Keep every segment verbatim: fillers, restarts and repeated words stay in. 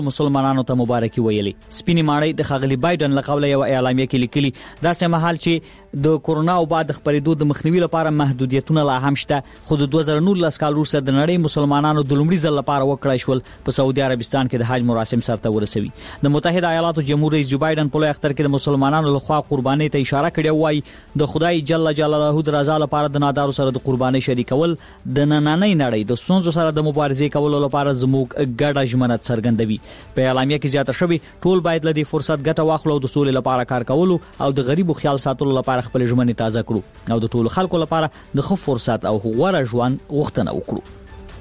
مسلمانانو ته مبارکي ویلي. سپینې ماڼۍ د ښاغلي بایدن له قبله یو اعلامیه کې لیکلي داسې مهال چې د کورونا او بعد خپرېدو د مخنیوي لپاره محدودیتونه لا هم شته، خو د دوه زره نولس کال وروسته د نړۍ مسلمانانو د لومړي ځل لپاره وکړای شول په سعودي عربستان کې د حج مراسم سرته ورسوي. د متحده ایالاتو جمهور رئیس جو بایدن په لوی اختر کې د مسلمانانو لخوا قربانۍ ته اشاره کړې وایي د خدای جل جلاله د رضا لپاره د نادارو سره د قربانۍ شریکول د نننۍ نړۍ د ستونزو سره د مبارزې کولو لپاره زموږ ګډه ژمنه څرګندوي. په اعلامیه کې زیاته شوی ټول باید له دې فرصت ګټه واخلو او د سولې لپاره کار کولو او د غریبو خیال ساتلو لپاره خپل ژمنې تازه کړو او د ټولو خلکو لپاره د ښه فرصت او غوره ژوند غوښتنه وکړو.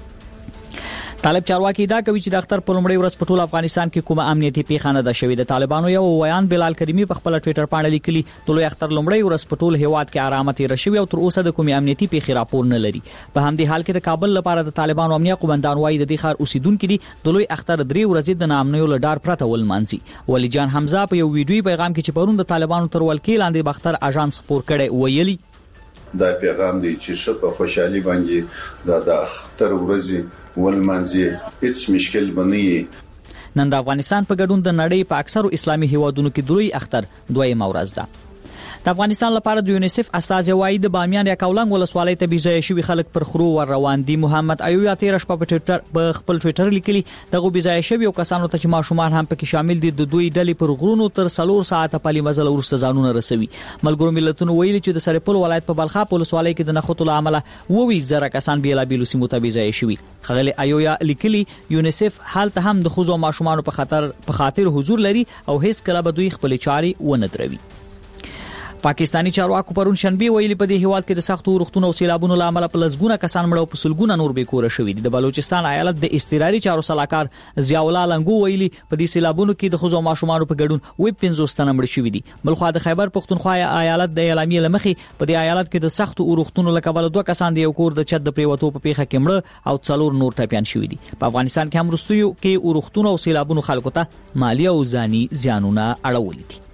طالب چارواکي دا کوي چې د اختر په لومړۍ ورځ په ټول افغانستان کې کومه امنیتي پیښه نه ده شوې. د طالبانو یو ویان بلال کریمي په خپل ټوئیټر باندې لیکلي د لوی اختر لومړۍ ورځ په ټول هیواد کې آرامه تیر شوې او تر اوسه د کومې امنیتي پیښې راپور نه لري. په همدې حال کې د کابل لپاره د طالبانو امنیه قومندان وايي د دې ښار اوسیدونکو دي د لوی اختر درې ورځې د نامنیو له ډار پرته ولمانځي. ولی جان حمزه په یو ویډیوي پیغام کې چې پرون د طالبانو تر ولکې لاندې بختر اژانس خبر کړي ویلي دا پیغام دی چې شپه خوشحالي باندې دا د اختر ورځې ولمانځي هیڅ مشکل بنئ. نن د افغانستان په ګډون د نړۍ په اکثرو اسلامي هیوادونو کې د لوی اختر دویمه ورځ ده. د افغانستان لپاره د یونیسف استازي وايي د بامیان یا کولنګ ولسوالۍ ته بيځای شوی خلک پر خرو ور روان دي. محمد ایوب تیر شپه په ټوئیټر په خپل ټوئیټر لیکلي دغه بيځای شوی او کسانو ته چې ماشومان هم پکې شامل دي د دوی ډلې پر غرونو تر څلور ساعته پلي مزل ورسته ځانونه رسوي. ملګرو ملتونو ویلي چې د سرپل ولایت په بلخاب ولسوالۍ کې د نخودو عمله ووي زره کسان بیل بیل سیمو ته بيځای شوی. خغلی ایوب لیکلي یونیسف حالت هم د خوځو ماشومان په خطر په خاطر حضور لري او هیڅ کله به دوی خپل چاري ونه دروي. پاکستانی چارواکو پرون شنبه ویلي په دې هیواد کې د سختو روغتون او سیلابونو لامل په لزګونه کسان مړ او په سلګونه نور به کور شوي دي. د بلوچستان ایالت د استقراري چارو صلاحکار ضیاء الله لنګو ویلي په دې سیلابونو کې د خزو ماشومان په ګډون وې پنځوس تنه مړ شوي دي. بلخو د خیبر پختونخوا ایالت د اعلامیه لمخې په دې ایالت کې د سختو روغتونو لکبل دوه کسان د یو کور د چت د پریوتو په پیخه کې مړ او څلور نور ټپيان شوي دي. په افغانستان کې هم رستویو کې روغتون او سیلابونو خلکو ته مالی او ځاني زیانونه اړولې دي.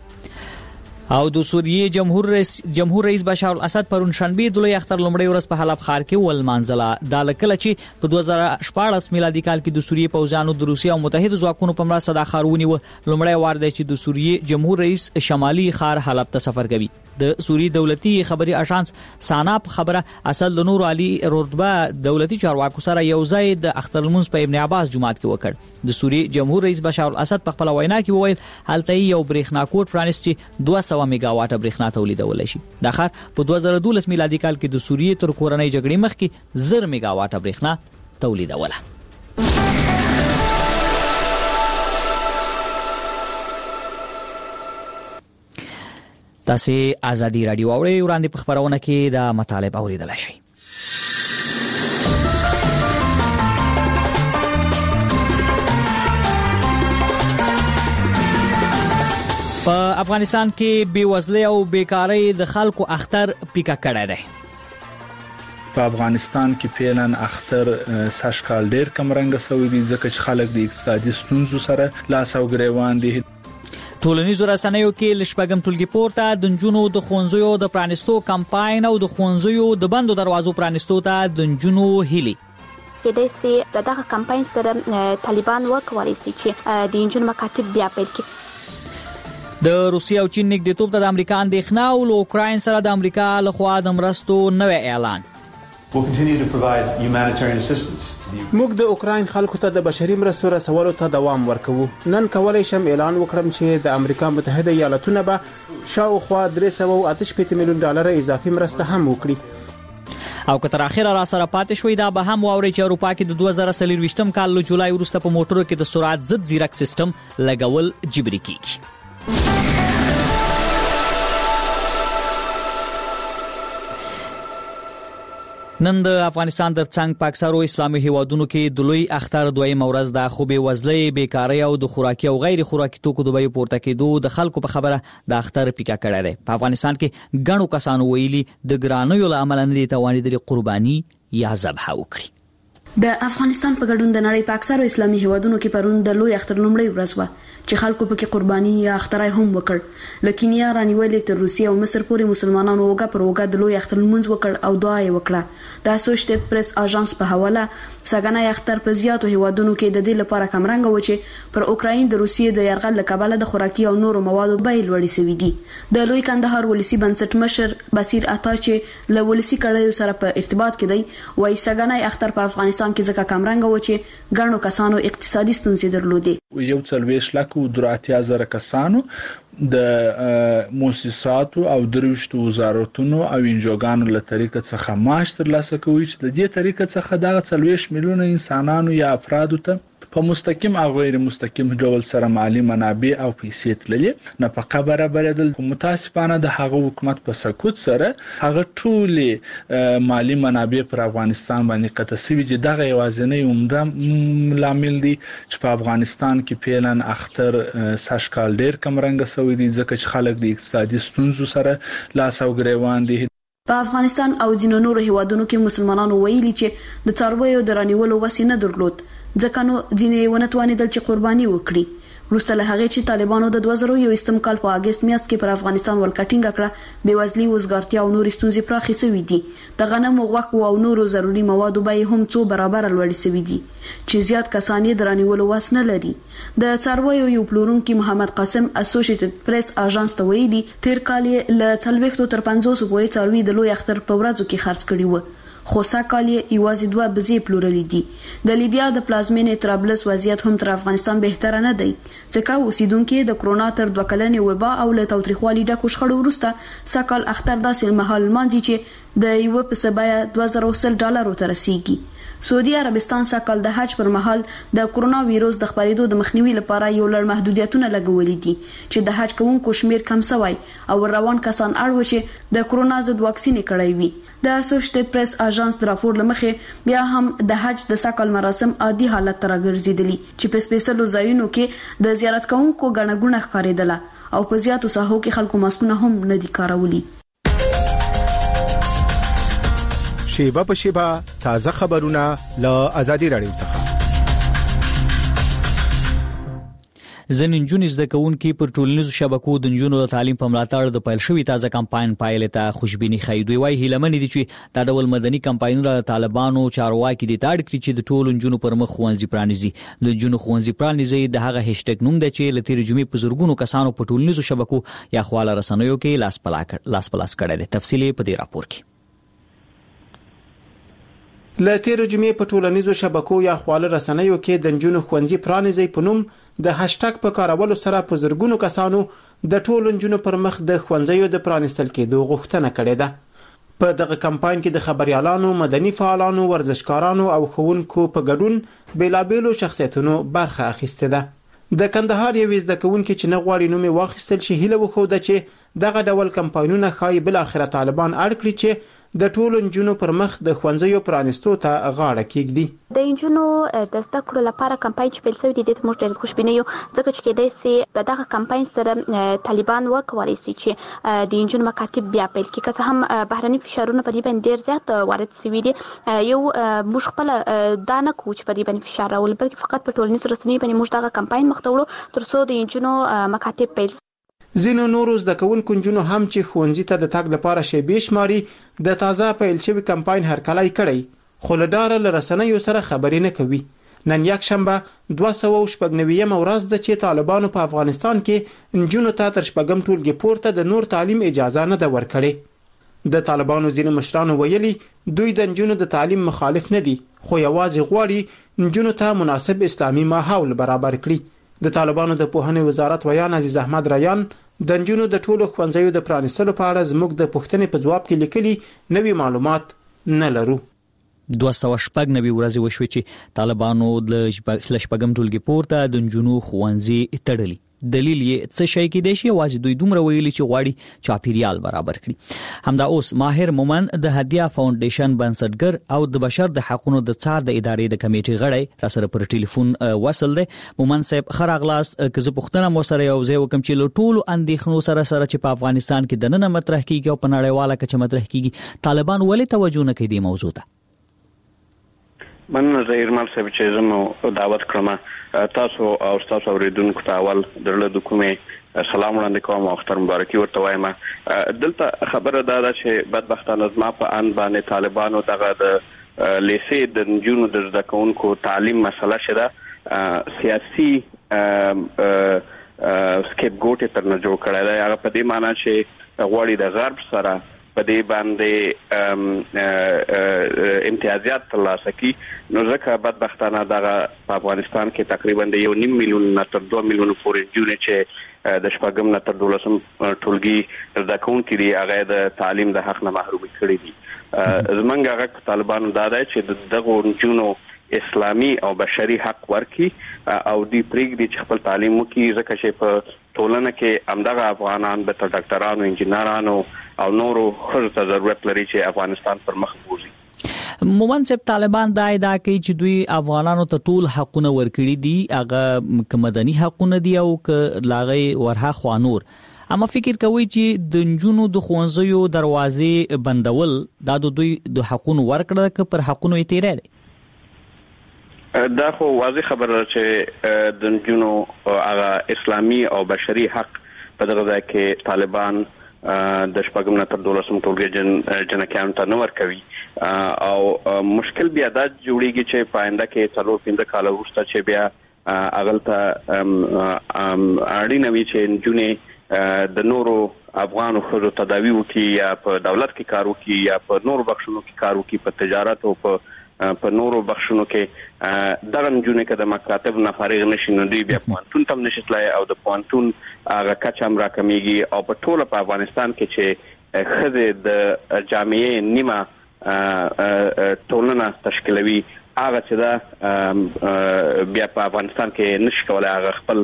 او د سوریې جمهور رئیس جمهور رئیس بشار الاسد پرون شنبه د لوی اختر لومړی ورځ په حلب ښار کې ولمانځله. دا لکه چې په دوه زره شپاړس میلادي کال کې د سوریې پوځانو د روسیې او متحده ځواکونو په مرسته د ښارونی و لومړی وار دی چې د سوریې جمهور رئیس شمالي ښار حلب ته سفر کوي. د سوریې دولتي خبري اژانس سانا په خبره اصل د نور علي رتبه دولتي چارواکو سره یو ځای د اختر المنز په ابن عباس جماعت کې وکړ. د سوریې جمهور رئیس بشار الاسد په خپل وینا کې وویل هلته یو برېښنا کوټ پرانیست چې دوه سوه میگا واټه برېښنا تولیدول شي. د ښار په دوه زره دولس میلادي کال کې د سوریې تر کورنۍ جګړې مخکې زر میگا واټه برېښنا تولیدوله. تاسو ازادي رادیو اورئ وړاندې په خبرونه کې د مطالب اوریدلای شئ. په افغانستان کې بیوزلي او بیکاری د خلکو اختر پیکا کړی دی. په افغانستان کې پیلن اختر سږ کال ډیر کم رنګ سوي دي ځکه چې خلک د اقتصادي ستونزو سره لاس او ګریوان دي. ټولنیزو رسنیو کې لشپږم ټولګي پورته د نجونو د ښوونځیو د پرانیستو کمپاین او د ښوونځیو د بندو دروازو پرانیستو ته د نجونو هیلي کېدای سي دغه کمپاین سره طالبان وکولای شي چې د نجونو مکاتب بیا پیل کړي. د روسیې او چین نږدېتوب ته د امریکا اندېښنه او له اوکراین سره د امریکا لخوا د مرستو نوې اعلان. موږ د اوکراین خلکو ته د بشري مرستو رسولو ته دوام ورکوو. نن کولای شم اعلان وکړم چې د امریکا متحده ایالاتونه به شاوخوا درې سوه او اته شپېته میلیون ډالر اضافي مرسته هم وکړي. او که تر اخره را سره پاتې شوي دا به هم واوري چې اروپا کې د دوه زره څلرویشتم کال له جولای وروسته په موټرو کې د سرعت ضد ځیرک سیستم لګول جبري کیږي. نن د افغانستان د څنګ په اکثرو اسلامي هیوادونو کې د لوی اختر دویمه ورځ د خوبې وزلې بیکاری او د خوراکي او غیر خوراکي توکو د بیو پورته کېدو د خلکو په خبره د اختر پیکا کړی دی. په افغانستان کې ګڼو کسانو ویلي د ګرانیو له امله نه دي توانېدلي قرباني یا ذبح وکړي. د افغانستان په ګډون د نړۍ په اکثرو اسلامي هیوادونو کې پرون د لوی اختر لومړۍ ورځ و چې خلکو پکې قرباني یا اخترای هم وکړ. لکینیا رانیولې تر روسیې او مصر پورې مسلمانانو وګه پر وګه د لوی اختر لمونځ وکړ او دعا یې وکړه. د اسوسییټډ پریس اژانس په حواله سګنای اختر په زیاتو هیوادونو کې د دې لپاره کمرنګ و چې پر اوکراین د روسیې د یرغل له کبله د خوراکي او نورو موادو بیې لوړې شوې دي. د لوی کندهار ولسی بنسټ مشر بصیر عطا چې له ولسی کړیو سره په ارتباط کې دی وایي سګنای اختر په افغانستان کې ځکه کمرنګ و چې ګڼو کسانو اقتصادي ستونزې درلودې. یو څلوېښت لک او دراتیا زره کسانو د مؤسساتو او دروشتو وزارتونو او انجوګانو له طریقه څخه معاش ترلاسه کوي چې د دې طریقه څخه دغه څلوېښت میلیونه انسانانو یا افرادو ته په مستقیم او غیر مستقیم ډول سره مالی منابع او پیسې تللې نفقه برابرېدل. متاسفانه د هغه حکومت په سکوت سره هغه ټول مالی منابع پر افغانستان باندې قطع شوي چې دغه یوازینی عمده لامل دی چې په افغانستان کې پیلن اختر ساشکال ډیر کمرنګ شوی دي ځکه چې خلک د اقتصادي ستونزو سره لاس او ګریوان دي. په افغانستان او ځینو نورو هیوادونو کې مسلمانانو ویلي چې د څارویو د رانیولو وسې نه درلود ځکه نو ځینې ونه توانېدل چې قرباني وکړي. وروسته له هغې چې طالبانو د دوه زره یوویشتم کال په اګست میاشت کې پر افغانستان ولکټینګ کړه بېوزلي وزګارتیا او نورې ستونزې پراخې شوې دي. د غنمو غوښو او نورو ضروري موادو بیې هم څو برابره لوړې شوې دي چې زیات کسان یې د رانیولو وس نه لري. د څارویو یو پلورونکي محمد قاسم اسوسییټډ پریس اژانس ته ویلي تیر کال یې له څلوېښتو تر پنځوسو پورې څاروي د لوی اختر په ورځو کې خرڅ کړي وو خو ساکال یې یوازې دوه بزې پلورلې دي. د لیبیا د پلازمینې طرابلس وضعیت هم تر افغانستان بهتره نه دی ځکه اوسیدونکو د کرونا تر دوه کلنې وبا او له تاوتریخوالي ډکو شخړو وروسته ساکال اختر داسې مهال مانځي چې د یو په سبایا دوه زره وسل ډالرو ته رسیدي. سعودي عربستان ساکال د حج پر مهال د کرونا وایروس د خپرېدو د مخنیوي لپاره یو لړ محدودیتونه لګولې دي چې د حج کوونکو شمیر کم شوی او روان کسان اړ و چې د کرونا ضد واکسین کړی وي. د اسوسییټډ پریس اژانس د راپور لمخې بیا هم د حج د ساکال مراسم عادي حالت ته راګرځېدلي چې په سپیشلو ځایونو کې د زیارت کوونکو ګڼه ګوڼه ښکارېدله او په زیاتو ساحو کې خلکو ماسکونه هم نه دي کارولي. شیبه په شیبه تازه خبرونه له آزادي رادیو څخه. ځینې نجونې زده کوونکي پر ټولنیزو شبکو د نجونو د تعلیم په ملاتړ د پیل شوي تازه کمپاین پایلې ته خوشبیني ښیي. دوی وایي هیلهمن دي چې دا ډول مدني کمپاینونه د طالبانو چارواکي دي تاړ کړي چې د ټولو نجونو پر مخ ښوونځي پرانیزي. د نجونو ښوونځي پرانیزي د هغه هشټګ نوم دی چې له تېرې جمعې په زرګونو کسانو په ټولنیزو شبکو یا خواله رسنیو کې لاس په لاس کړی دی. تفصیل په دې راپور کې. له تېرې جمعې په ټولنیزو شبکو یا خواله رسنیو کې د نجونو ښوونځي پرانیزي په نوم د هشټګ په کارولو سره په زرګونو کسانو د ټولو نجونو پر مخ د ښوونځیو د پرانیستل کېدو غوښتنه کړې ده. په دغه کمپاین کې د خبريالانو، مدني فعالانو، ورزشکارانو او ښوونکو په ګډون بیلابېلو شخصیتونو برخه اخیسته ده. د کندهار یو زده کوونکي چې نه غواړي نوم یې واخیستل شي هیله وښوده چې دغه ډول کمپاینونه ښایي بل اخره طالبان اړ کړي چې د ټولو نجونو پر مخ د ښوونځیو پرانیستو ته غاړه کېږدي. د نجونو د زده کړو لپاره کمپاین چې پیل شوی دی د موږ ډېر خوشبینه یو ځکه چې کېدای شي په دغه کمپاین سره طالبان وکولای شي چې د نجونو مکاتب بیا پیل کړي. که څه هم بهرني فشارونه په دې باندې ډېر زیات وارد شوي دي یو موږ خپل دا نه کوو چې په دې باندې فشار راولو بلکې فقط په ټولنیزو رسنیو باندې موږ دغه کمپاین مخ ته وړو تر څو د نجونو مکاتب پیل. ځینو نورو زده کوونکو نجونو هم چې ښوونځي ته د تګ لپاره شیبې شماري د تازه پیل شوي کمپاین هرکلی کړی خو له ډاره له رسنیو سره خبرې نه کوي. نن یک شنبه دوه سوه او شپږ نوېیمه ورځ ده چې طالبانو په افغانستان کې نجونو ته تر شپږم ټولګي پورته د نور تعلیم اجازه نه ده ورکړې. د طالبانو ځینو مشرانو ویلي دوی د نجونو د تعلیم مخالف نه دي خو یوازې غواړي نجونو ته مناسب اسلامي ماحول برابر کړي. د طالبانو د پوهنې وزارت ویان عزیز احمد ریان د نجونو د ټولو ښوونځیو د پرانیستلو په اړه زموږ د پوښتنې په ځواب کې لیکلي نوي معلومات نه لرو. دوه سوه شپږ نوي ورځې وشوې چې طالبانو له شپږم ټولګي پورته د نجونو ښوونځي تړلي. دلیل یې څه شی کېدای شي یوازې دوی دومره ویلي چې غواړي چاپیریال برابر کړي. همدا اوس ماهر مومن د هدیه فاونډیشن بنسټګر او د بشر د حقوقو د څار د ادارې د کمیټې غړی را سره پر ټلیفون وصل دی. مومن صاحب ښه راغلاست. که زه پوښتنه مو سره یو ځای وکړم چې له ټولو اندېښنو سره سره چې په افغانستان کې دننه مطرح کیږي او په نړیواله کچه مطرح کیږي طالبان ولې توجه نه کوي دې موضوع ته؟ مننه زهیرمل صاحب چې زمو دعوت کړم تاسو او تاسو اوریدونکو ته اول درله د کومې سلام وړاندې کوم او اختر مبارکي ورته وایم. دلته خبره دا ده چې بدبختانه زما په ان باندې طالبانو دغه د لیسې د نجونو د زده کوونکو تعلیم مسله شته سیاسي سکیپ ګوټ تر نه جوړ کړی دی. هغه په دې معنی چې غواړي د غرب سره په دې باندې امتیازات ترلاسه کړي. نو ځکه بدبختانه دغه په افغانستان کې تقریبا د یو نیم میلیون نه تر دوه میلیونو پورې نجونې چې د شپږم نه تر دولسم ټولګي زده کوونکي دي هغه د تعلیم د حق نه محروم کړي دي. زمونږ هغه طالبانو دا دی چې دغه نجونو اسلامي او بشري حق ورکي او دی پریږدي چې خپل تعلیم وکړي ځکه چې په ټولنه کې همدغه افغانان به تر ډاکټرانو انجینرانو او نورو خلکو ته ضرورت لري چې افغانستان پر مخ بوزي. مومن صاحب طالبان دا ادعا کوي چې دوی افغانانو ته ټول حقونه ورکړي دي هغه ک مدني حقونه دي او ک لاغې ورها خوانور. اما فکر کوي چې د نجونو د خوانزیو دروازې بندول دا د دوی د حقونو ورکړه ک پر حقونو یې تیرې دي. دا خو واضح خبره چې د نجونو هغه اسلامي او بشري حق په دغه ځای کې طالبان د شپږم نه تر دولسم ټولګي جن جنکیانو ته نه ورکوي او مشکل بیا دا جوړیږي چې په آینده کې څلور پنځه کاله وروسته چې بیا هغلته اړینه وي چې نجونې د نورو افغانو ښځو تداوي وکړي یا په دولت کې کار وکړي یا په نورو بخښونو کې کار وکړي په تجارت او په په نورو بخښونو کې دغه نجونې که د مکاتب نه فارغ نشي نو دوی بیا پوهنتون ته هم نشي تللی او د پوهنتون هغه کچه هم راکمیږي او په ټوله په افغانستان کې چې ښځې د جامعې نیمه ټولنه تشکیلوي هغه چې دا بیا په افغانستان کې نشي کولی هغه خپل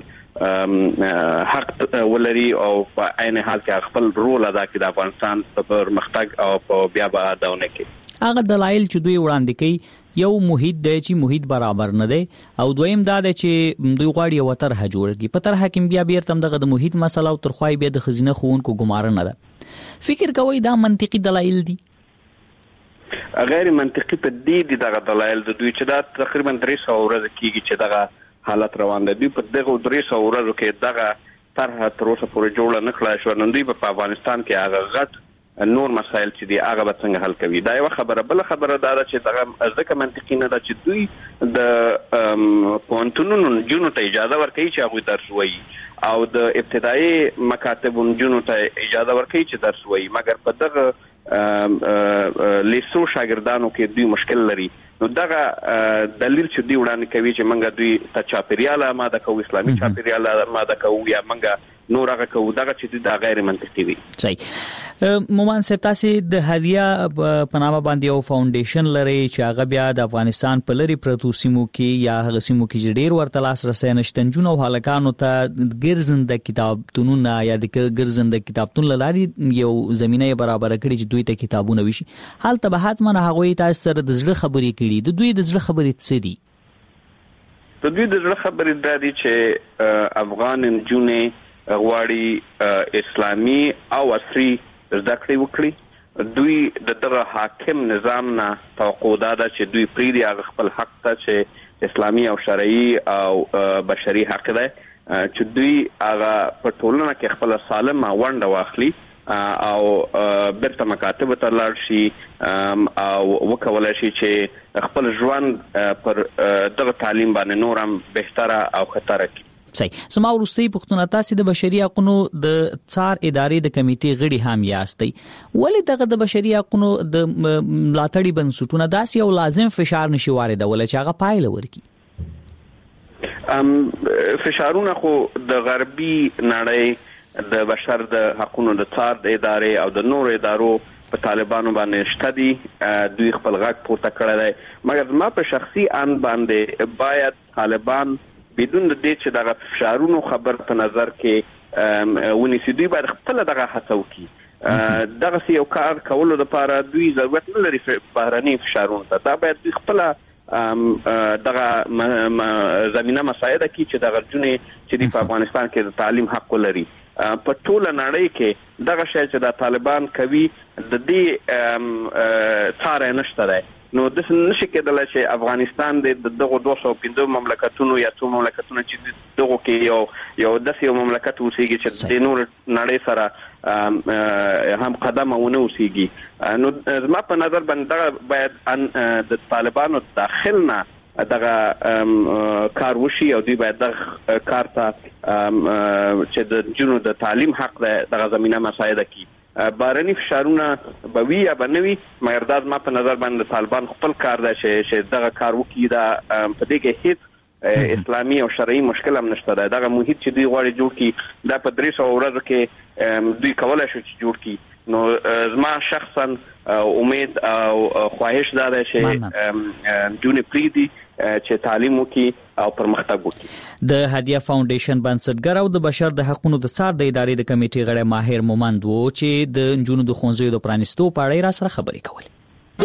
حق ولري او په عین حال کې خپل رول ادا کړي د افغانستان په پرمختګ او په بیا به اداونه کوي. هغه دلایل چې دوی وړاندې کوي یو محیط دی چې محیط برابر نه دی او دویم دا دی چې دوی غواړي یو طرحه جوړ کړي. په طرحه کې بیا بیرته دغه د محیط مسله او ترخوای بیا د خزینه خوونکو ګمارنه ده. فکر کوي دا منطقي دلایل دي؟ غیر منطقي په دې دي دغه دلایل د دوی چې دا تقریبا درې سوه ورځې کېږي چې دغه حالت روان دی. دوی په دغه درې سوه ورځو کې دغه طرحه تر اوسه پورې جوړه نه کړای شوه. نو دوی په افغانستان کې هغه غټ نور مسایل چې دی هغه به څنګه حل کوي. دا یو خبره. بل خبره دا ده چې دغه ځکه منطقي نه ده چې دوی د پوهنتونونو نجونو ته اجازه ورکوي چې هغوی درس ووایي او د ابتدایي مکاتبو نجونو ته اجازه ورکوي چې درس ووایي، مګر په دغه لیسو شاګردانو کې دوی مشکل لري. نو دغه دلیل چې دوی وړاندې کوي چې موږ دوی ته چاپیریال آماده کوو، اسلامي چاپیریال آماده کوو یا موږ نور هغه کوو، دغه چې دا غیر منطقي دي. صحیح. مومن صاحب تاسو د هدیه په نامه باندې یو فاونډیشن لري چې هغه بیا د افغانستان په لری پروتو سیمو کې یا هغه سیمو کې ډیر ورته لاس رسې نشته نجونو او هلکانو ته ګرځنده کتابتونونه یا د ګرځنده کتابتون لاري یو زمينه برابر کړي چې دوی ته کتابونه وشي. حالته به حتمن هغه تاسو سره د زړه خبرې کړي. د دوی د زړه خبرې څه دي؟ د دوی د زړه خبرې دا دي چې افغان نجونې غواړي اسلامي او عصري زده کړې وکړي. دوی د دغه حاکم نظام نه توقع ده چې دوی پریږدي هغه خپل حق ته چې اسلامي او شرعي او بشري حق ده چې دوی هغه په ټولنه کې خپل سالمه ونډه واخلي او بیرته مکاتب ته لاړ شي او وکولای شي چې خپل ژوند پر دغه تعلیم باندې نور هم بهتره او ښه کړي. صحیح. سما ورستي پښتون تاسو د بشري حقوقو د څار ادارې د کمیټې غړي هم یاستئ. ولې دغه د بشري حقوقو د ملاتړي بنسټونه داسې یو لازم فشار نشي واردول چې هغه پایله ورکړي؟ ام فشارونه خو د غربي نړۍ د بشر د حقوقو د څار د ادارې او د نور ادارو په طالبانو باندې شته دي. دوی خپل غږ پورته کړی دی، مګر ما په شخصي ان باندې باید طالبان بدون د دې چې دغه فشارونو خبر په نظر کې ونیسي. دوی باید خپل دغه هڅه وکړي. دغه یو کار کولو لپاره دوی ضرورت نه لري بهرني فشارونو ته. دا باید دوی خپل دغه زمینه مساعده کړي چې دغه جنې چې په افغانستان کې د تعلیم حق لري. په ټوله نړۍ کې دغه شی چې د طالبان کوي د دې څاره نشته دی. نو د نشي کېدل چې افغانستان د دغه دوه سوه پنځه مملکتونو یا څو مملکتونو چې دغه کې یو یو داسې یو مملکت اوسېږي چې د نور نړۍ سره هم قدم ونه اوسېږي. نو زما په نظر باندې باید د طالبانو داخلنا دغه کار وشي او دوی باید دغه کار ته چې د جنو د تعلیم حق دغه زمينه مساعده کی. بارني فشارونه به وی یا بنوي مګر دا ما په نظر باندې طالبان خپل کار دی چې دغه کار وکړي دا په دې کې هیڅ اسلامي او شرعي مشکل هم نشته. دغه محیط چې دوی غواړي جوړ کړي دا په درې سوه ورځو کې دوی کولای شي چې جوړ کړي. نو زما شخصا امید او خواهش دا ده چې جون پریدي چې تعلیم وکي او پرمختګ وکي. د هدیه فاونډیشن بنسټګر او د بشر د حقوقو د څار د ادارې د کمیټې غړی ماهر مومند وو چې د نجونو د ښوونځیو د پرانیستو په اړه را سره خبرې کولې.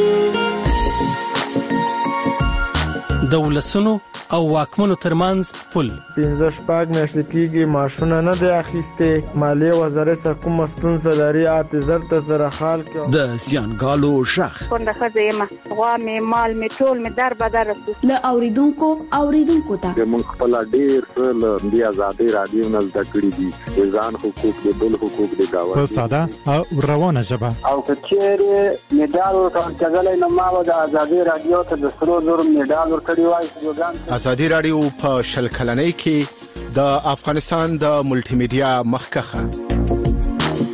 د ولسونو او واکمنو ترمنځ پل پنځه شپږ میاشتې کېږي معاشونه نه دی اخیستې. مالیې وزارت سره کومه ستونزه لري اعتذار ته سره حال کې د زیانګالو شخ څنګه ښځه یم غوا مې مال مې ټول مې در بدر رسو له اوریدونکو اوریدونکو ته موږ خپل ډیر څه له دې آزادۍ رادیو نه زده کړي دي ځان حقوق د بل حقوق د گاوند په ساده او روانه ژبه او کچېره میډال ورکړل نو ما د آزادۍ رادیو ته د سرو زر میډال ورکړی وای. آزادۍ رادیو په شل کلنۍ کې د افغانستان د ملټي میډیا مخکخه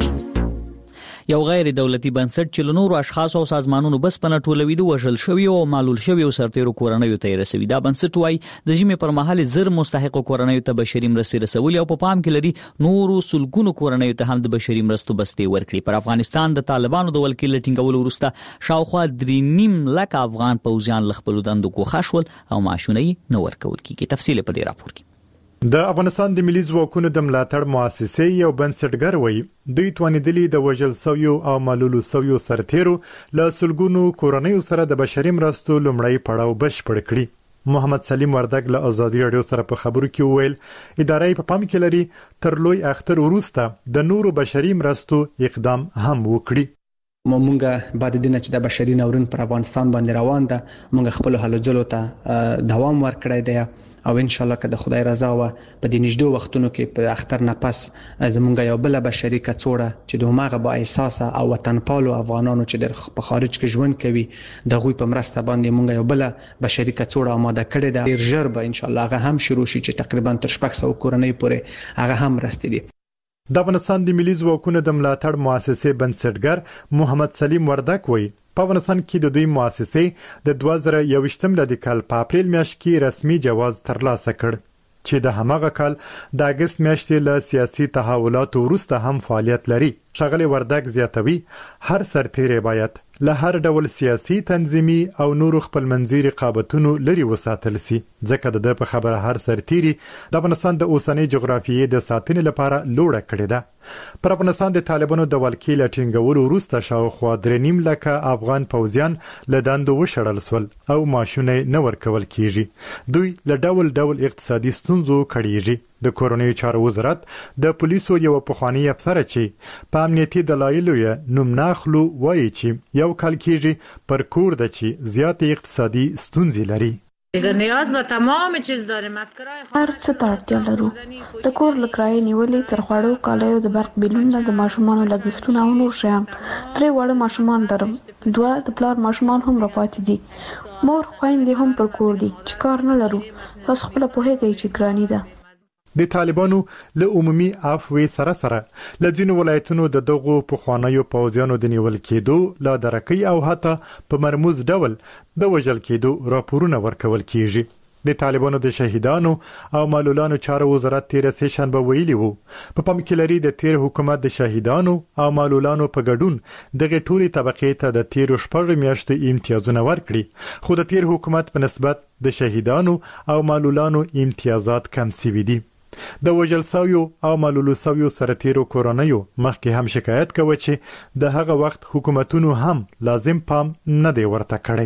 یو غیر دولتي بنسټ چې له نورو اشخاص او سازمانونو بس پنه ټولوي د وژل شوی او معلول شوی او سرتیرو کورنیو ته رسوي. دا بنسټ وای د ژمې پر مهال زر مستحق کورنیو ته بشري مرستې رسول او په پام کې لري نورو سلګونو کورنیو ته هم د بشري مرستو بستې ورکړي. پر افغانستان د طالبانو د ولکې لټینګولو وروسته شاوخوا درې نیم لک افغان پوځیان لخپلو دندو کوښښ شول او معاشونه یې نه ورکول کیږي. تفصیل په دې راپور کې. د افغانستان د ملي ځواکونو د ملاتړ مؤسسې یو بنسټګر وایي دوی توانیدلي د وژل شویو او معلول شویو سرتیرو له سلګونو کورنیو سره د بشري مرستو لومړی پړاو بشپړ کړي. محمد سلیم وردګ له ازادي رادیو سره په خبرو کې وویل ادارې په پام کې لري تر لوی اختر وروسته د نورو بشري مرستو اقدام هم وکړي. مونږه بعد دینه چې د بشري ناورین پر افغانستان باندې روان ده مونږ خپل هلو جلو ته دوام ورکړی دی او ان شاء الله که د خدای رضا و په دې نږدې وختونو کې په اختر نه پس زمونږ یو بل بشري کڅوړه چې د هماغه با احساس او وطن پالو افغانانو چې د په خارج کې ژوند کوي د غوي په مرسته باندې مونږ یو بل بشري کڅوړه آماده کړې ده. ډیر ژر به ان شاء الله هغه هم شروع شي چې تقریبا تر شپږ سوه کورنۍ پورې هغه هم رسیدي. د افغانستان د ملي ځواکونو د ملاتړ مؤسسې بنسټګر محمد سلیم وردګ وایي په افغانستان کې د دوی مؤسسې د دوه زره یوویشتم لدی کال په اپریل میاشت کې رسمي جواز ترلاسه کړ چې د هماغه کال د اگست میاشتې له سیاسي تحولاتو وروسته هم فعالیت لري. ښاغلی وردګ زیاتوي هر سرتیری باید له هر ډول سیاسي تنظیمي او نورو خپلمنځي رقابتونو لري وساتل سي ځکه د په خبره هر سرتیری د افغانستان د اوسنۍ جغرافیې د ساتنې لپاره لوړه کړې ده. پر افغانستان د طالبانو د ولکې لټینګولو وروسته شاوخوا درې نیم لکه افغان پوځیان له دندو وشړل سول او معاشونه نه ورکول کیږي. دوی له ډول ډول اقتصادي ستونزو کړيږي. د کورونیو چارو وزارت د پولیسو یو پخوانی افسر چې په امنیتي دلایلو یې نوم ناخلو وایي چې یو کال کېږي پر کور د چې زیات اقتصادي ستونزې لري. نیاز به تمام چیز داریم افکرای هر څه ته اړتیا لرو د کور لکرای نیولې تر خوړو کالیو د برق بیلونه د ماشومان لګښتونه او نور شیان درې وړه ماشومان لرم دوه د پلار ماشومان هم راپاتې دي مور خويندې هم پر کور دي چې کار نه لرو تاسو خپل په هغه چې ګرانی ده. د طالبانو له عمومي عفوې سره سره له ځینو ولایتونو د دغو پخوانیو پوځیانو د نیول کېدو لا درکې او حتی په مرموز ډول د وژل کېدو راپورونه ورکول کیږي. د طالبانو د شهیدانو او معلولانو چارو وزارت تیر سه شنبه ویلي وو په پام کې لري د تیر حکومت د شهیدانو او معلولانو په ګډون دغه ټولي طبقې ته د تیر شپږ میاشتې امتیازونه ورکړي خو د تیر حکومت په نسبت د شهیدانو او معلولانو امتیازات کم سوي دي. د وژل شویو او معلول شویو سرتیرو کورنیو مخکې هم شکایت کوي چې د هغه وخت حکومتونو هم لازم پام نه دی ورته کړی.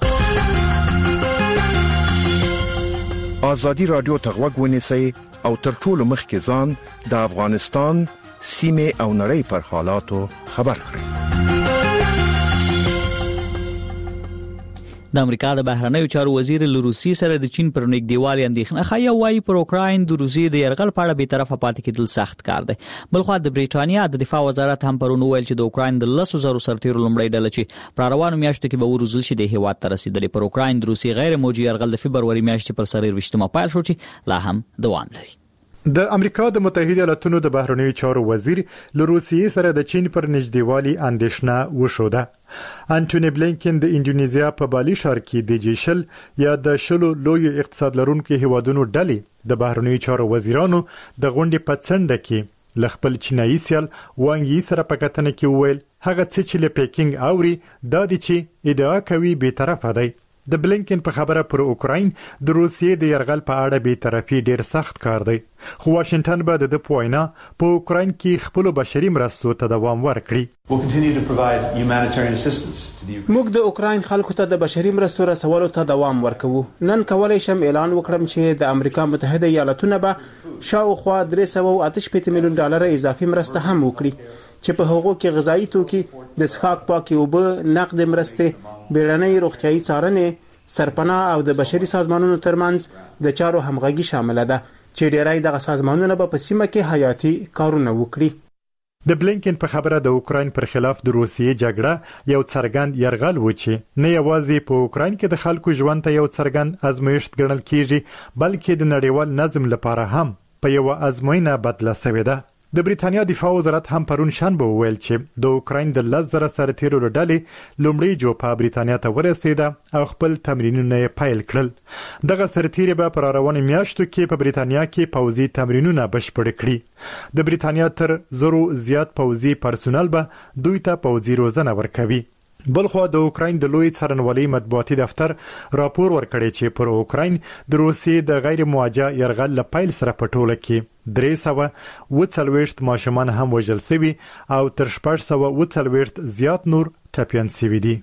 آزادی رادیو ته غوږ ونیسئ او تر ټولو مخکې ځان د افغانستان سیمې او نړۍ پر حالاتو خبر کړئ. د امریکا د بهرنیو چارو وزیر له روسیې سره د چین پر نږدېوالي اندېښنه ښیي او وايي پر اوکراین د روسیې د یرغل په اړه بېطرفه پاتې کېدل سخت کار دی. بلخوا د بریټانیا د دفاع وزارت هم پرون وویل چې د اوکراین د لسو زرو سرتیرو لومړۍ ډله چې په روانو میاشتو کې به وروزل شي د هېواد ته رسېدلې. پر اوکراین د روسیې غیر موجي یرغل د فبروري میاشتې پر څلېرویشتمه پیل شو چې لا هم دوام لري. د امریکا د متحده ایالاتونو د بهرنیو چارو وزیر له روسیې سره د چین پر نږدېوالي اندېښنه وښوده. انټونی بلینکن د انډونیزیا په بالي ښار کې د جی شل یا د شلو لوی اقتصاد لرونکو هیوادونو ډلې د بهرنیو چارو وزیرانو د غونډې په څنډه کې ل خپل چینایي سیال وانګ یي سره په کتنه کې وویل هغه څه چې له پیکینګ اوري دا دي چې ادعا کوي بی‌طرفه دی. د بلینکن په خبره پر اوکراین د روسیې د یرغل په اړه بی‌طرفي ډیر سخت کار دی، خو واشنگټن به د پوینا په اوکراین کې خپل بشري مرستو ته دوام ورکړي. موږ د اوکراین خلکو ته د بشري مرستو رسولو ته دوام ورکوو. نن کولای شم اعلان وکړم چې د امریکا متحده ایالاتونه به شاوخوا درې سوه او اته شپېته میلیون ډالر اضافي مرسته هم وکړي چې په هغو کې غذایی توکي، د څښاک پاکې اوبه، نقد مرستې، بیړنۍ روغتیايي څارنې، سرپناه او د بشري سازمانونو ترمنځ د چارو همغږي شامله ده چې ډیری دغه سازمانونه به په سیمه کې حیاتي کارونه وکړي. د بلینکن په خبره د اوکراین پر خلاف د روسیې جګړه یو څرګند یرغل و چې نه یوازې په اوکراین کې د خلکو ژوند ته یو څرګند ازمایښت ګڼل کیږي بلکې د نړیوال نظم لپاره هم په یو ازموینه بدله شوې ده. د بریټانیا دفاع وزارت هم پرون شنبه وویل چې د اوکراین د لس زره سرتیرو ډلې لومړی جوپه بریټانیا ته ورسېده او خپل تمرینونه یې پیل کړل. دغه سرتیري به پر روانو میاشتو کې په بریټانیا کې پوځي تمرینونه بشپړ کړي. د بریټانیا تر زرو زیات پوځي پرسونل به دوی ته پوځي روزنه ورکوي. بلخوا د اوکراین د لوی څارنوالۍ مطبوعاتي دفتر راپور ورکړی چې پر اوکراین د روسیې د غیر موجه یرغل له پیل سره په ټوله کې درې سوه اووه څلوېښت ماشومان هم وژل شوي او تر شپږ سوه اووه څلوېښت زیات نور ټپیان شوي دي.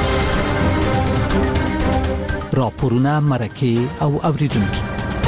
راپورونه مرکه او اوریدونکي.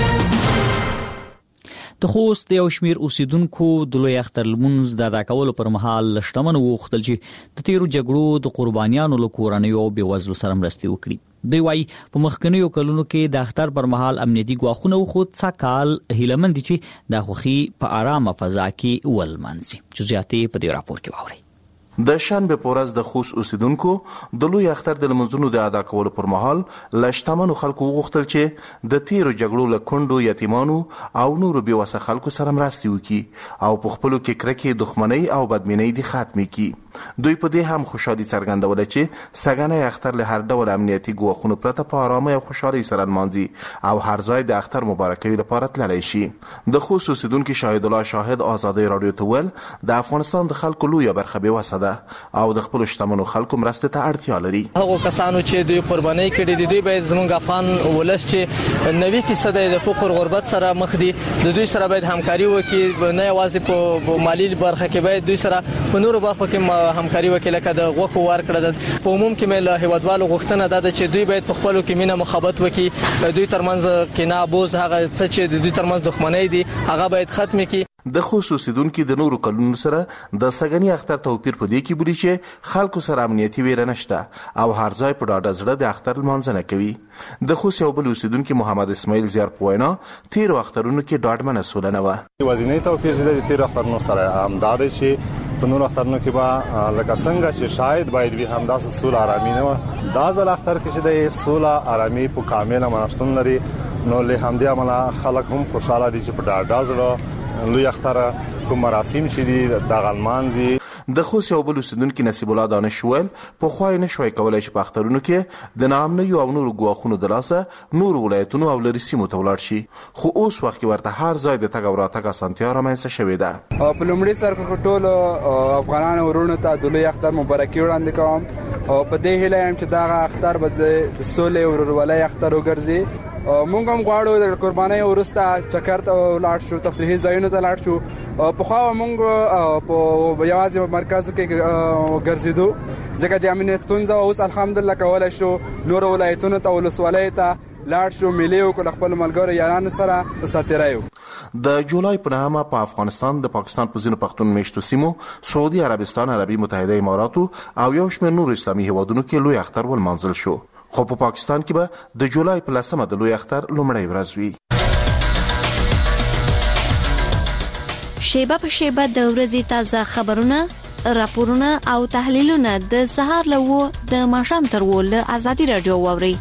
د خوست یو شمیر اوسیدونکو د لوی اختر لمونځ د ادا کولو پر مهال شتمنو وغوښتل چې د تیرو جګړو د قربانیانو له کورنیو او بېوزلو سره مرستې وکړي. دوی وايي په مخکنیو کلونو کې د اختر پر مهال امنیتي ګواښونه وخوت څه کال هیلهمند دي چې د خوښي په آرامه فضا کې ولمنځي. جزئیات په دې راپور کې واورئ. د شنبه په ورځ د خوست اوسیدونکو د لوی اختر د لمونځونو د ادا کولو پر مهال له شتمنو خلکو وغوښتل چې د تیرو جګړو له کونډو، یتیمانو او نورو بېوسه خلکو سره مرستې وکړي او په خپلو کې کرکې، دښمنۍ او بدبینۍ دې ختمې کړي. دوی په دې هم خوشحالي څرګندوله چې سږنی اختر له هر ډول امنیتي ګواښونو پرته په ارامۍ او خوشحالۍ سره لمانځي او هر ځای د اختر مبارکۍ لپاره تللی شي. د خوست اوسیدونکي شاهد الله شاهد ازادۍ راډیو ته ویل د افغانستان د خلکو لویه برخه بېوسه ده او د خپل شتمنو خلکو مرستې ته اړتیا لري. هغه کسانو چې دوی قربانۍ کړي دي دوی باید زموږ افغان ولس چې نوي فیصد د فقر غربت سره مخ دي د دوی سره باید همکاري وکړي، نه یوازې په مالی برخه کې باید دوی سره په نورو برخو کې همکاري وکړي لکه د غوښو ورکړه. په عموم کې مې له هیوادوالو غوښتنه ده چې دوی باید په خپلو کې مینه محبت وکړي، دوی ترمنځ کینه بوز هغه څه چې د دوی ترمنځ دښمنۍ دي هغه باید ختم کړي. د خوست اوسیدونکو د نورو کلونو سره د سږني اختر توپیر په دې کې بولي چې خلکو سره امنیتي ویره نشته او هر ځای په ډاډه زړه د اختر لمانځنه کوي. د خوست یو بل اوسیدونکو محمد اسماعیل زیار په وینا تیرو اخترونو کې ډاډمنه سولنه وه. وزینې توپیر د تیرو اخترونو سره همدا دی چې په نورو اخترونو کې به لکه څنګه چې شاید باید وي همداسې سوله آرامي نه وه. دا ځل اختر کې چې د سوله آرامي په کامله منشتون لري نو له همدې امله خلک هم خوشاله دي چې په ډاډه زړه لوی اختر کوم مراسم چې دي د غلمانځي. د خوست یو بل اوسیدونکي نصیب الله دانش ویل پخوا یې نشوای کولی چې په اخترونو کې د ناامنیو او نورو ګواښونو د لاسه نورو ولایتونو او لرې سیمو ته ولاړ شي، خو اوس وخت کې ورته هر ځای د تګ او راتګ اسانتیا رامنځته شوې ده. په لومړي سر کې ټولو افغانانو ورونو ته د لوی اختر مبارکي وړاندې کوم او په دې هیله یم چې دغه اختر به د سولې او ورورولۍ اختر وګرځي. مونږ هم غواړو د قربانۍ وروسته چکر ته لاړ شو، تفریحي ځایونو ته لاړ شو. پخوا مونږ په یوازې مرکز کې ګرځېدو ځکه د امنیت ستونزه وه، اوس الحمدلله کولی شو نورو ولایتونو ته ولسوالیو ته لاړ شو، میلې وکړو له خپلو ملګرو یارانو سره ساتیری وکړو. د جولای په نهمه په افغانستان د پاکستان په ځینو پښتون میشتو سیمو، سعودي عربستان، عربي متحده اماراتو او یو شمېر نورو اسلامي هیوادونو کې لوی اختر ولمانځل شو. خو په پاکستان کې به د جولای په لسمه د لوی اختر لومړی ورځ وي. شیبه په شیبه د ورځې تازه خبرونه، راپورونه او تحلیلونه د سهار له و د ماښام تر و له ازادي رادیو واوري.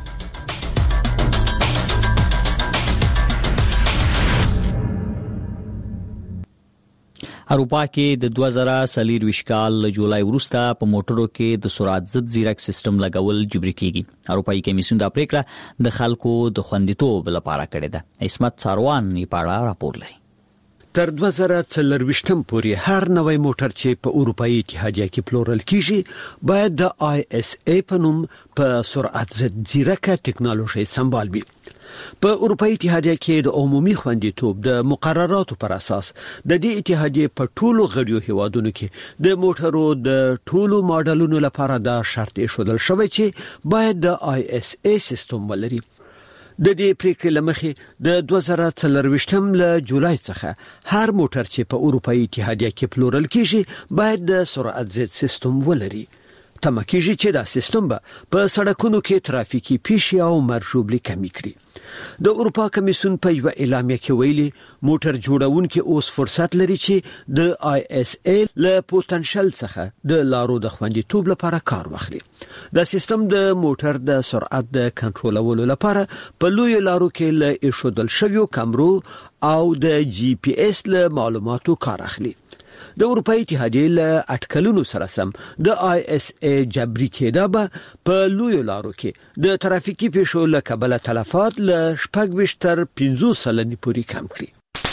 اروپا کې د دوه زره څلور کال له جولای وروسته په موټرو کې د سرعت ضد ځیرک سیستم لګول جبري کیږي. اروپایي کمیسیون دا پریکړه د خلکو د خوندیتوب لپاره کړې ده. عصمت ساروان یې په اړه راپور لري. تر دوه زره څلور پورې هر نوې موټر چې په اروپאי اتحادیه کې پلورل کیږي باید د آی اس ای په نوم په سرعت ضد ځیرک ټکنالوژي سمبال وي. په اروپאי اتحادیه کې د عمومي خوندیتوب د مقرراتو پر اساس د دې اتحادیه په ټولو غړیو هیوادونو کې د موټرو د ټولو ماډلونو لپاره دا شرط ایښودل شوی چې باید د آی اس ای سیستم ولري. د دې پریکړې لمخې د دوه زره څلور له جولای څخه هر موټر چې په اروپאי اتحادیه کې پلورل کیږي باید د سرعت ضد سیستم ولري. تمه کیږي چې دا سیستم به په سړکونو کې ترافیکي پیښې او مرشوبلي کمی کړي. د اروپا کمیسیون په یو اعلامیه کې ویلي موټر جوړونکي اوس فرصت لري چې د آی اس ای له پوتنشل څخه د لارو د خوندیتوب لپاره کار واخلي. دا سیستم د موټر د سرعت د کنټرولولو لپاره په لوی لارو کې له ایښودل شویو کامرو او د جی پی اس له معلوماتو کار اخلي. د اروپאי اتحادیه له اټکلونو سره سم د آی اس ای جبري کېدا به په لوی لارو کې د ترافیکي پیښو له کبله تلفات له شپږ تر پنځوس سلنې پورې کم کړي.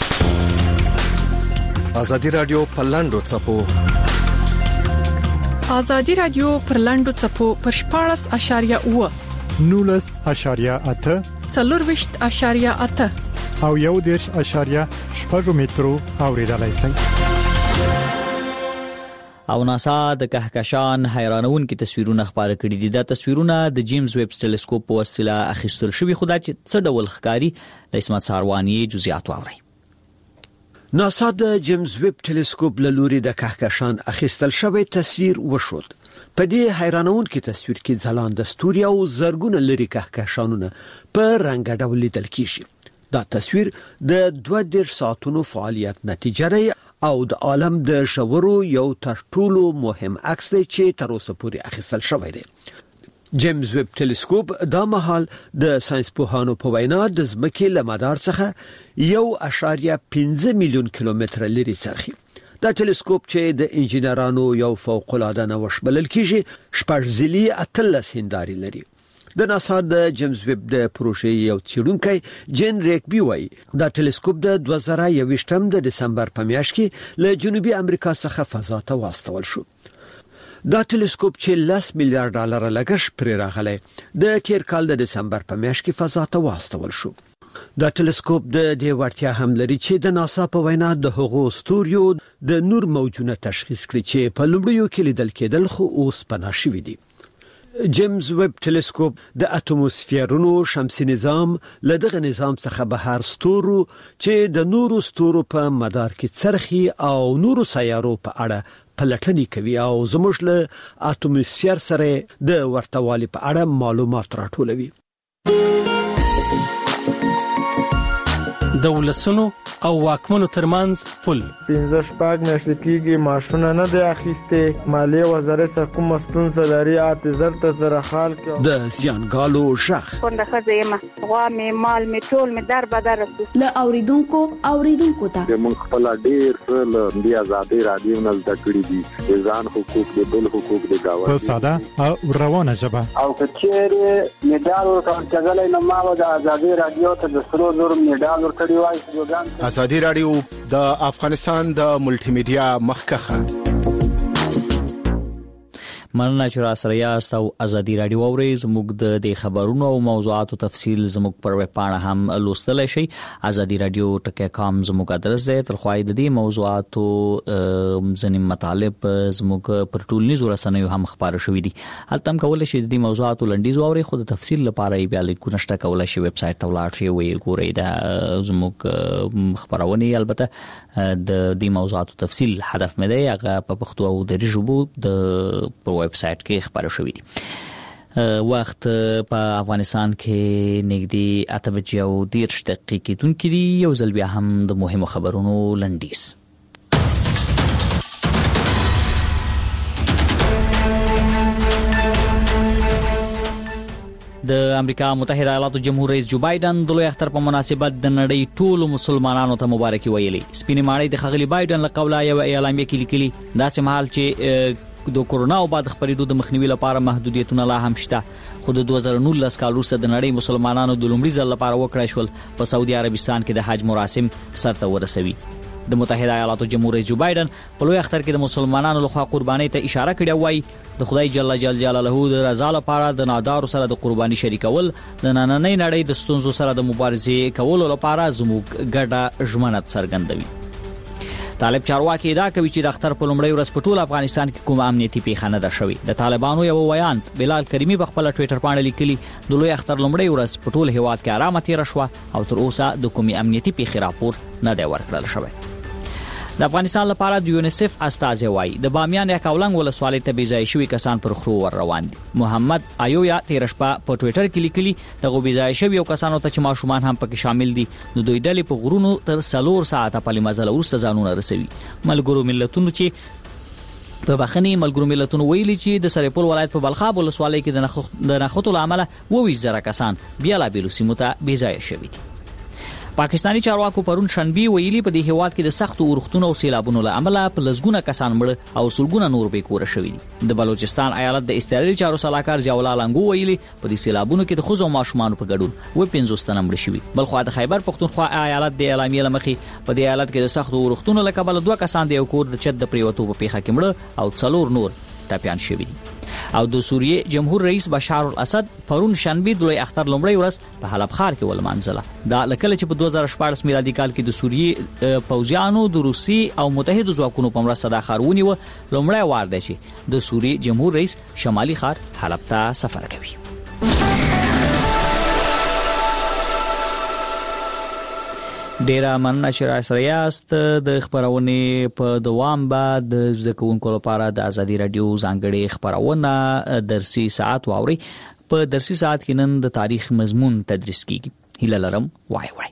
ازادي رادیو په لاندو چپو ازادي رادیو پر لاندو چپو پر شپاړس اشاریه اوه نولس اشاریه اته څلورویشت اشاریه اته او یو دیرش اشاریه شپږ مترو اوریدلای شئ. او ناسا د کهکشان حیرانونکي تصویرونه خبره کړي دي. دا تصویرونه د جیمز ویب ټلسکوپ په وسیله اخیستل شوي، خو دا چې څه ډول ښکاري د عصمت ساروانی جزئیات واوري. ناسا د جیمز ویب ټلسکوپ له لوري د کهکشان اخیستل شوی تصویر وشود. په دې حیرانونکي تصویر کې ځلانده ستوري او زرګونه لري کهکشانونه په رنګ ډول لیدل کیږي. دا تصویر د دوه دیرش ساعتونو فعالیت نتیجه ده او د عالم د شورو یو تر ټولو مهم عکس دی چې تر اوسه پورې اخیستل شوی دی. جیمز ویب ټلسکوپ دا مهال د ساينس پوهانو په وینا د ځمکې له مدار څخه یو اشاریه پنځه میلیون کیلومتر لري څرخي. دا ټلسکوپ چې د انجینرانو یو فوق العاده نوښت بلل کیږي شپږ ځلي اتلس هنداري لري. د ناسا د جیمز ویب د پروژې یو څېړونکی جین ریکبي وایي دا ټلسکوپ د دوه زره یوویشت د دسمبر په میاشت کې له جنوبي امریکا څخه فضا ته واستول شو. دا ټلسکوپ چې لس میلیارډ ډالر لګښت پرې راغلی د تیر کال د دسمبر په میاشت کې فضا ته واستول شو. دا ټلسکوپ د دې وړتیا هم لري چې د ناسا په وینا د هغو ستوریو د نور موجونه تشخیص کړي چې په لومړیو کې لیدل کېدل خو اوس پناه شوي دي. جیمز ویب ټلسکوپ د اتموسفیرونو شمسي نظام له دغه نظام څخه بهر ستورو چې د نورو ستورو په مدار کې څرخي او نورو سیارو په اړه پلټنې کوي او زموږ له اتموسفیر سره د ورتهوالي په اړه معلومات راټولوي. د ولسونو او واکمنو ترمنځ پل پنځه شپږ میاشتې کېږي معاشونه نه دی اخیستې. مالیې وزارت څخه کومه ستونزه لري اته زر ته زره خال کې د زیانګالو شخ کونډه ښځه یم، غوا مې مال مې ټول مې در بدر رسو له اوریدونکو اوریدونکو ته موږ خپل ډیر څه له دې ازادي رادیو نه زده کړي دي، ځان حقوق د بل حقوق د گاوه په ساده او روانه ژبه او کچېره میډال ورکړل کېدل نو ما د ازادي رادیو ته د سرو زر میډال ورکړی وای. ازادي رادیو د افغانستان د ملټي میډیا مخکخه مننه چې را سره یاست او ازادي رادیو اورئ. زموږ د دې خبرونو او موضوعاتو تفصیل زموږ پر ویب پاڼه هم لوستلای شئ. ازادي رادیو ټکی کام زموږ ادرس دی. تر خو د دې موضوعاتو ځینې مطالب زموږ پر ټولنیزو رسنیو هم خبره شوې دي. هلته هم کولای شئ د دې موضوعاتو لنډیز واورئ، خو د تفصیل لپاره یې بیا لیکونه شته، کولای شئ ویب سایټ ته ولاړ شئ او ګورئ دا زموږ خبرونه. البته د دې موضوعاتو تفصیل هدف مې دی هغه په پښتو او دري ژبه د ویب سایټ کې خبرو شوې دي. وخت په افغانستان کې نږدې اته بجې او دېرش دقیقې کېدونکې دي. یو ځل بیا هم د مهمو خبرونو لنډیز. د امریکا متحده ایالاتو جمهور رئیس جو بایدن د لوی اختر په مناسبت د نړۍ ټولو مسلمانانو ته مبارکي ویلي. سپینې ماڼۍ د ښاغلي بایدن له قوله یو اعلامیه کې لیکلي داسې مهال چې د کورونا او بعد خپرېدو د مخنیوي لپاره محدودیتونه لا هم شته، خو د دوه زره نولس کال وروسته د نړۍ مسلمانانو د لومړي ځل لپاره وکړای شول په سعودي عربستان کې د حج مراسم سرته ورسوي. د متحده ایالاتو جمهور رئیس جو بایدن په لوی اختر کې د مسلمانانو لخوا قربانۍ ته اشاره کړې وای د خدای جل جلاله د رضا لپاره د نادارو سره د قرباني شریکول د نننۍ نړۍ د ستونزو سره د مبارزې کولو لپاره زموږ ګډه ژمنه څرګندوي. طالب چارواکي ادعا کوي چې د اختر په لومړۍ ورځ په ټول افغانستان کې کومه امنیتي پیښه نه ده شوې. د طالبانو یو ویاند بلال کریمي په خپل ټوئیټر باندې لیکلي د لوی اختر لومړۍ ورځ په ټول هیواد کې آرامه تیره شوه او تر اوسه د کومې امنیتي پیښې راپور نه دی ورکړل شوی. د افغانستان لپاره د یونیسف استازي وایي د بامیان یا کاولنګ ولسوالۍ ته بېځایه شوي کسان پر خرو ور روان دي. محمد ایویا تېره شپه په ټوئیټر کې لیکلي دغو بېځایه شویو کسانو ته چې ماشومان هم پکې شامل دي نو دوی ډلې په غرونو تر څلور ساعته پلي مزله وروسته ځانونه رسوي. ملګرو ملتونو چې په بخښنې ملګرو ملتونو ویلي چې د سرپل ولایت په بلخاب ولسوالۍ کې د نښتو له امله اووه زره کسان بېلابېلو سیمو ته بېځایه شوي دي. پاکستانی چارواکو پرون شنبه ویلي په دې هیواد کې د سختو اورښتونو او سیلابونو له امله په لسګونه کسان مړه او سلګونه نور بې کوره شوي دي. د بلوچستان ایالت د استعماري چارو سلاکار ضیاءالله لنګو ویلي په دې سیلابونو کې د ښځو او ماشومانو په ګډون اووه پنځوس تنه مړه شوي. بلخوا د خیبر پښتونخوا ایالت د اعلامیې له مخې په دې ایالت کې د سختو اورښتونو له کبله دوه کسان د یو کور د چت د پریوتو په پیښه کې مړه او څلور نور ټپیان شوي دي. او د سوریې جمهور رئیس بشار الاسد پرون شنبه د لوی اختر لومړۍ ورځ په حلب ښار کې ولمانځله. دا لکه چې په دوه زره شپاړس میلادي کال کې د سوریې پوځیانو د روسي او متحده ځواکونو په مرسته دا ښار ونیو. لومړی وار دی چې د سوریې جمهور رئیس شمالي ښار حلب ته سفر کوي. ډیره مننه چې راسره یاست. د خبرونې په دوام به د زده کوونکو لپاره د ازادي رادیو ځانګړې خبرونه درسي ساعت واوري. په درسي ساعت کې نن د تاریخ مضمون تدریس کیږي. هیله لرم وای وای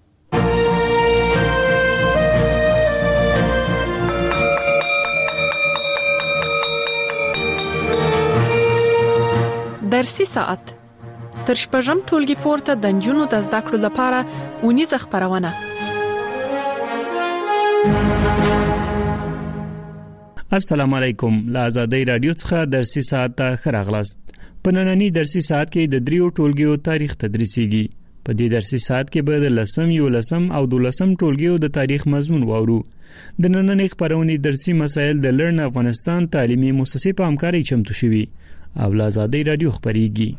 درسي ساعت تر شپږم ټولګي پورته د نجونو د زده کړو لپاره اونیزه خبرونه. السلام علیکم. له آزادۍ رادیو څخه درسي ساعت ته ښه راغلاست. په نننۍ درسي ساعت کې د دریو ټولګیو تاریخ تدریسیږي. په دې درسي ساعت کې به د لسم یو لسم او دولسم ټولګیو د تاریخ مضمون واورو. د نننۍ خبرونې درسي مسایل د لرن افغانستان تعلیمي مؤسسې په همکارۍ چمتو شوي او له آزادۍ رادیو خبريږي.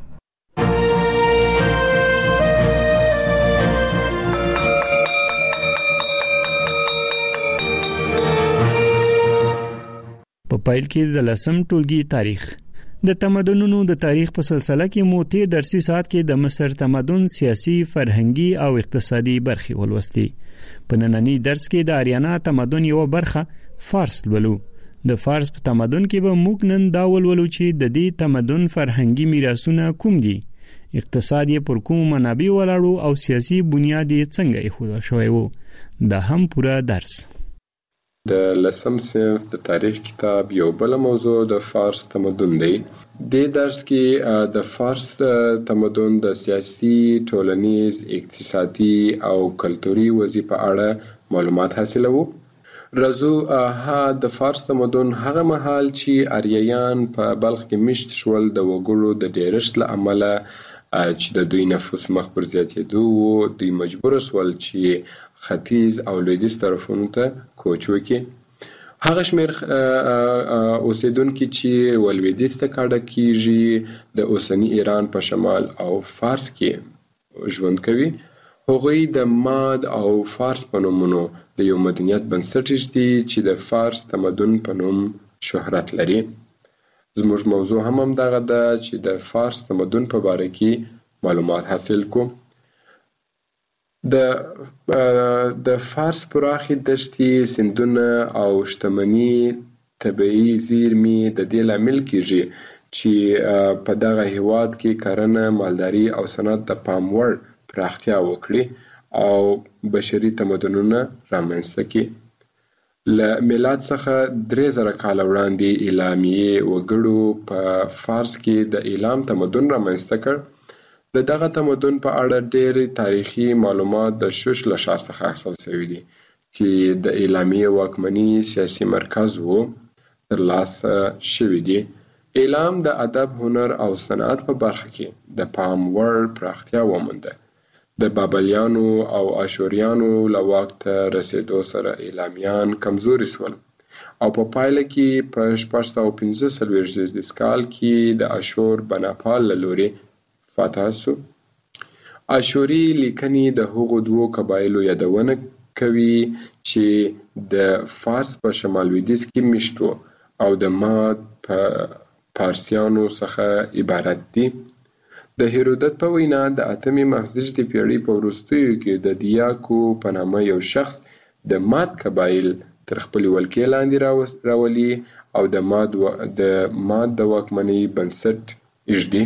په پایل کې د لسم ټولګي تاریخ د تمدنونو د تاریخ په سلسله کې مو تیر درسي ساعت کې د مصر تمدن سیاسي، فرهنګي او اقتصادي برخې ولوستي. په نننی درس کې د آریانا تمدن یو برخه فارس ولولو. د فارس په تمدن کې به موږ نن دا ولولو چې د دې تمدن فرهنګي میراثونه کوم دي، اقتصاد یې پر کوم منابع ولاړو او سیاسي بنیاد یې څنګه ایښودل شوی وو. دا هم پوره درس. د لسم صنف د تاریخ کتاب یو بل موضوع د فارس تمدن دی. د درس کې د فارس تمدن د سیاسي، ټولنیز، اقتصادي او کلتوري وضعیت په اړه معلومات حاصلوو. رازو ها د فارس تمدن هغه مهال چې آریایان په بلخ کې مشت شول د وګړو د ډیرښت له امله چې د دوی نفوس مخ پر زیاتېدو وو، دوی مجبور شول چې ختیځ او لویدیځ طرفونو ته کوچ وکړي. هغه شمېر اوسیدونکي چې ولویدیځ ته کډه کیږي د اوسني ایران په شمال او فارس کې ژوند کوي. هغوی د ماد او فارس په نومونو د یو مدنیت بنسټ ږدي چې د فارس تمدن په نوم شهرت لري. زموږ موضوع هم همدغه ده چې د فارس تمدن په باره کې معلومات حاصل کو. د د فارس پراخي دښتې، سیندونه او شتمني طبیعي زیرمې د دې لامل کیږي چې په دغه هیواد کې کرنه، مالداري او صنعت د پام وړ پراختیا وکړي او بشري تمدنونه رامنځته کړي. له میلاد څخه درې زره کاله وړاندې اعلامیې وګړو په فارس کې د اعلام تمدن رامنځته کړ. د دغه تمدن په اړه ډېر تاریخي معلومات د شوش له ښار څخه اخیستل شوي دي چې د اعلامیې واکمني سیاسي مرکز و ترلاسه شوي دي. اعلام د ادب، هنر او صنعت په برخه کې د پام وړ پراختیا ومونده. د بابلیانو او اشوریانو له واک ته رسیدو سره اعلامیان کمزوري شول او په پایله کې په شپږ سوه پنځه څلوېښت زیږدیز کال کې د اشور بناپال له لوري فتح شو. اشوري لیکنې د هغو دوو قبایلو یادونه کوي چې د فارس په شمال لویدیځ کې میشت وو او د ماد په پارسیانو څخه عبارت دي. د هیرودت په وینا د اتمې مخزیږدي پیړۍ په وروستیو کې د دیاکو په نامه یو شخص د ماد قبایل تر خپلې ولکې لاندې راولي او د ماد و... د ماد د واکمنۍ بنسټ ایږدي.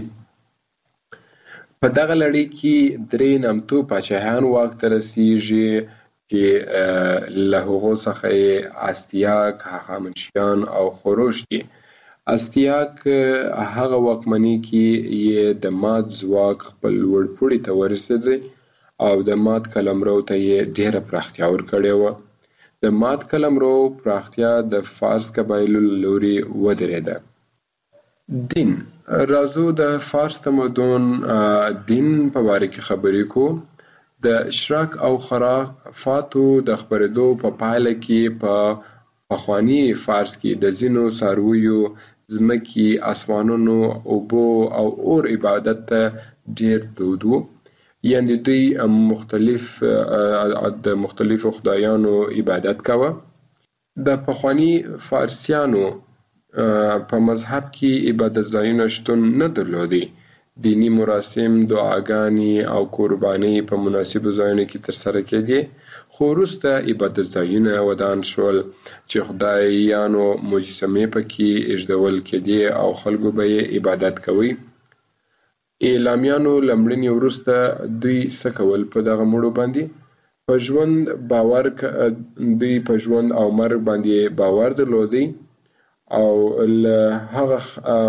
په دغه لړۍ کې درې نامتو پاچاهان واک ته رسیږي چې له هغو څخه یې استیاک، هخامنشیان او خروش دي. استیاک هغه واکمنۍ کې یې د ماد ځواک خپل لوړ پوړي ته ورسېدی او د ماد قلمرو ته یې ډېره پراختیا ورکړې وه. د ماد قلمرو پراختیا د فارس قبایلو له لوري ودرېده. دین راځو د فارس تمدن دین په باره کې خبرې کوو. د اشراق او خرافاتو د خپرېدو په پایله کې په پخواني فارس کې د ځینو څارویو، ځمکې، اسمانونو، اوبو او اور عبادت ته ډېر دود و. یعنې دوی مختلف د مختلفو خدایانو عبادت کوه. د پخواني فارسیانو په مذهب کې عبادت ځایونه شتون نه درلودي. دینی مراسم، دعاګانې او قربانۍ په مناسبو ځایونو کې ترسره کېدې، خو وروسته عبادت ځایونه ودان شول چې خدایانو مجسمې پکې ایږدول کېدې او خلکو به یې عبادت کوي. اعلامیانو له مړینې وروسته دوی څه کول؟ په دغه مړو باندې په ژوند باور دوی په ژوند او مرګ باندې باور درلودی او له هغه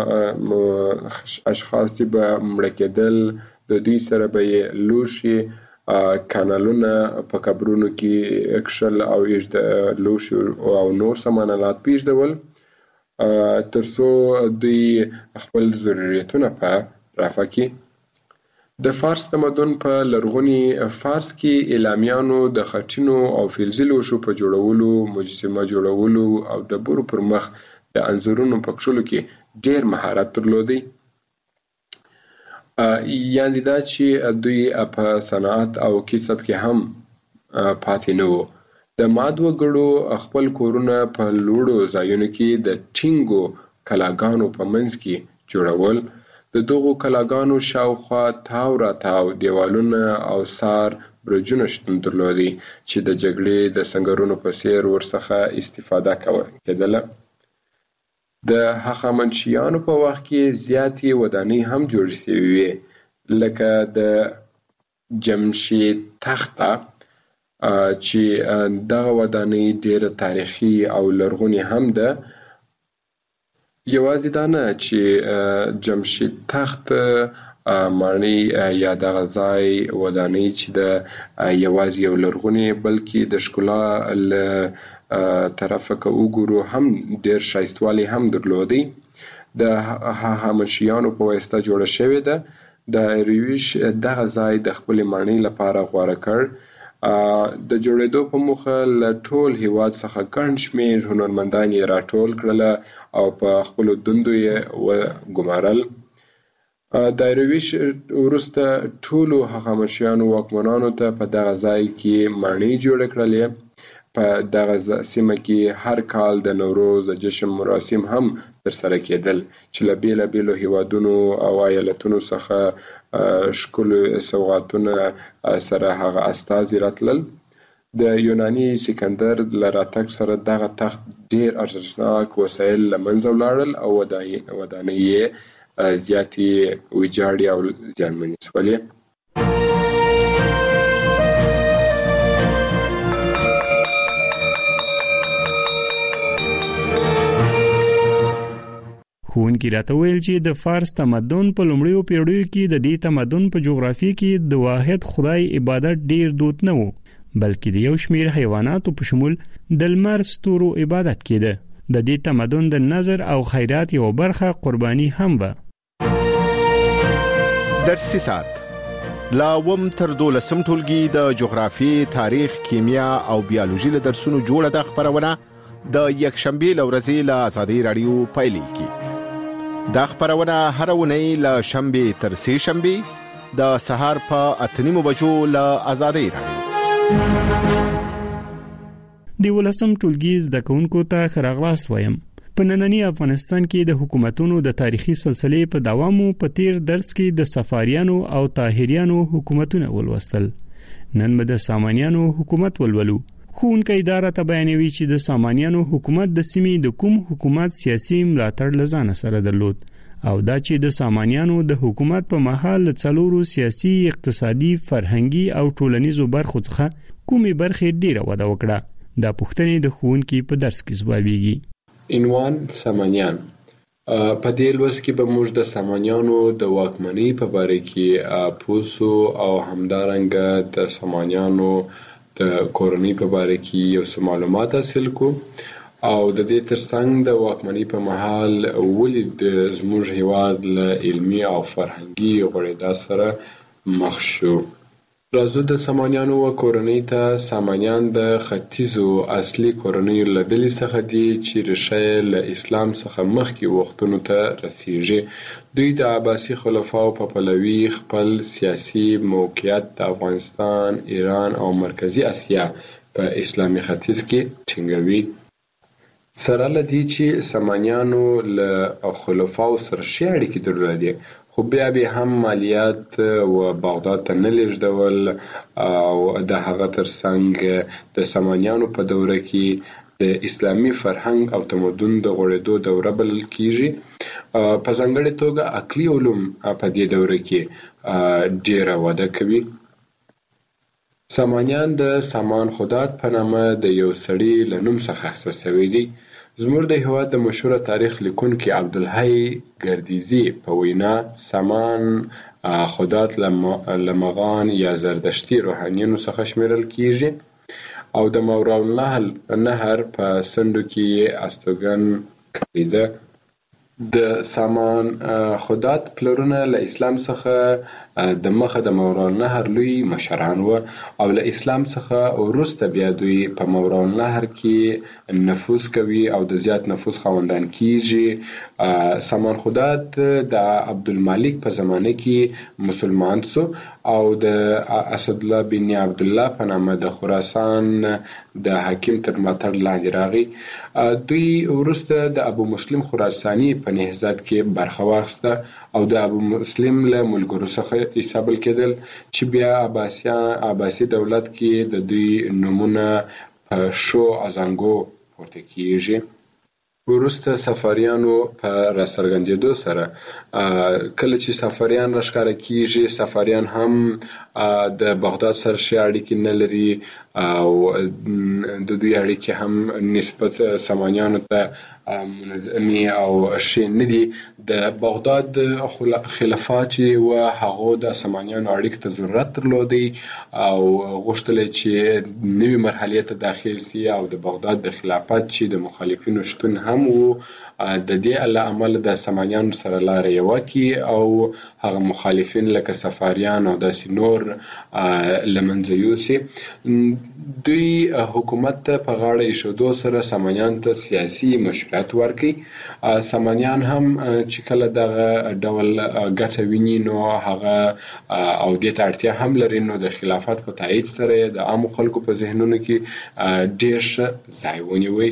اشخاص چې به مړه کېدل د دوی سره به یې لوښي، کانالونه په قبرونو کې کښل او لوښي او نور سامان آلات پیږدول تر څو دوی خپل ضرورتونه په رفع کړي. د فارس تمدن په لرغوني فارس کې اعلامیانو د خټینو او فلزي لوښو په جوړولو، مجسمه جوړولو او ډبرو پر مخ د انځورونو په کښلو کې ډېر مهارت درلودی. یعنې دا چې دوی په صنعت او کسب کې هم پاتې نه وو. د ماد وګړو خپل کورونه په لوړو ځایونو کې د ټینګو کلاګانو په منځ کې جوړول. د دغو کلاګانو شاوخوا تاو راتاو دیوالونه او سار برجونه شتون درلودي چې د جګړې د سنګرونو په څیر ورڅخه استفاده کېدله. د هخامنشیانو په وخت کې زیاتې ودانۍ هم جوړې شوې وې، لکه د جمشید تخته چې دغه ودانۍ ډېره تاریخي او لرغونې هم ده. یوازې دا نه چې جمشید تخت معنی یا دغه ځای ودانۍ چې د یوازې یو لرغونې بلکې د ښکلا له طرفه که وګورو هم ډېر ښایستوالی هم درلودی. د هخامنشیانو په واسطه جوړه شوې ده. د ایرویش دغه ځای د خپلې ماڼۍ لپاره غوره کړ. د جوړېدو په موخه له ټول هیواد څخه ګڼ شمېر هنرمندان یې راټول کړله او په خپلو دندو یې وګمارل. د ایرویش وروسته ټولو هخامنشیانو واکمنانو ته په دغه ځای کې ماڼۍ جوړې کړلې. په دغه سیمه کې هر کال د نوروز د جشن مراسم هم ترسره کېدل چې له بېلابېلو هیوادونو او ایالتونو څخه ښکلي سوغاتونه سره هغه استازي راتلل. د یوناني سکندر له راتګ سره دغه تخت ډیر ارزښتناک وسایل له منځه ولاړل او ودانۍ یې زیاتې ویجاړې او زیانمنې شولې. ښوونکي راته ویل چې د فارس تمدن په لومړیو پیړیو کې د دې تمدن په جغرافیه کې د واحد خدای عبادت ډیر دود نه و، بلکې د یو شمیر حیواناتو په شمول د لمر ستورو عبادت کېده. د دې تمدن د نظر او خیرات یو برخه قرباني هم و. درسي ساعت لا وم تر دولسم ټولګي د جغرافي، تاریخ، کیمیا او بیولوژي له درسونو جوړه د خبرونه د یکشنبه لورځي له آزادۍ رادیو پایلیږي. دا خبرونه هر ونی له شنبه تر سه شنبه د سهار په اتنیمو بجو له آزادۍ رادیو. د ولسم ټولګي زده کوونکو ته خراغلاست وایم. په نننی افغانستان کې د حکومتونو د تاریخي سلسلې په دوامو په تیر درس کې د صفاریانو او طاهریانو حکومتونه ولوستل. نن به د سامانیانو حکومت ولولو. ښوونکی اداره ته بیانوي چې د سامانیانو حکومت د سیمې د کوم حکومت سیاسي ملاتړ لزانه سره درلود او دا چې د سامانیانو د حکومت په مهال څلورو سیاسي، اقتصادي، فرهنګي او ټولنیزو برخو څخه کومې برخې ډیره وده وکړه. دا پوښتنې د ښوونکي په درس کې ځوابیږي. عنوان سامانیان. په دې لوست کې به موږ د سامانیانو د واکمنۍ په باره کې پوسو او همدارنګه د سامانیانو د کورنۍ په باره کې یو څه معلومات حاصل کو او د دې ترڅنګ د واکمنۍ په مهال ولې د زموږ هیواد له علمي او فرهنګي غوړېدا سره مخ شو. راځو د سامانیانو و کورنۍ ته. سامانیان د ختیځو اصلي کورنیو له ډلې څخه دي چې ریښه له اسلام څخه مخکې وختونو ته رسیږي. دوی د عباسي خلفاو په پلوي خپل سیاسي موقعیت د افغانستان، ایران او مرکزی اسیا په اسلامي ختیځ کې ټینګوي. سره له دې چې سامانیانو له خلفاو سره ښې اړیکې درلودې، خو بیا به هم مالیات و بغداد ته نه لیږدول او د هغه ترڅنګ د سامانیانو په دوره کې د اسلامي فرهنګ او تمدن د غوړېدو دوره بلل کیږي. په ځانګړې توګه عقلي علوم په دې دوره کې ډیره وده کوي. سامانیان د سامان خدات په نامه د یو سړي له نوم څخه اخیستل شوي دي. زموږ د هیواد د مشهوره تاریخ لیکونکي عبدالحی گردیزی په وینا سامان خدات له مغان یا زردشتي روحانیانو څخه شمیرل کیږي او د ماوراء النهر په سندو کې استوګن کړی ده. د سامان خدات پلرونه له اسلام څخه د مخه د ماوراء النهر لوی مشران و او له اسلام څخه وروسته بیا دوی په ماوراء النهر کې نفوذ کوي او د زیات نفوذ خاوندان کیږي. سامان خدات د عبدالمالک په زمانه کې مسلمان سو او د اسدالله بن عبد الله په نامه د خراسان د حاکم تر ملاتړ لاندې راغی. دوی وروسته د ابو مسلم خراساني په نهضت کې برخه واخیسته او د ابو مسلم له ملګرو څخه حسابل کېدل چې بیا عباسیان عباسي دولت کې د دوی نمونه په شو ازانګو پورته کیږي. وروسته سفاریانو په راڅرګندېدو سره کله چې سفاریان راښکاره کیږي، سفاریان هم د بغداد سره ښې اړیکې نه لري او د دوی اړیکې هم نسبت سامانیانو ته منظمي او ښې نه دي. د بغداد خلفا چې و هغو د سامانیانو اړیکې ته ضرورت درلودی او غوښتل چې نوې مرحلې ته داخل سي او د بغداد د خلافت چې د مخالفینو شتون هم و د دې له امله د سامانیانو سره لاره یوه کړي او هغه مخالفین لکه سفاریان او داسې نور له منځه یوسي. دوی حکومت ته په غاړه ایښودو سره سامانیانو ته سیاسي مشروعیت ورکړي. سامانیان هم چې کله دغه ډول ګټه ویني نو هغه او دې ته اړتیا هم لري نو د خلافت په تایید سره د عامو خلکو په ذهنونو کې ډېر ښه ځای ونیوی.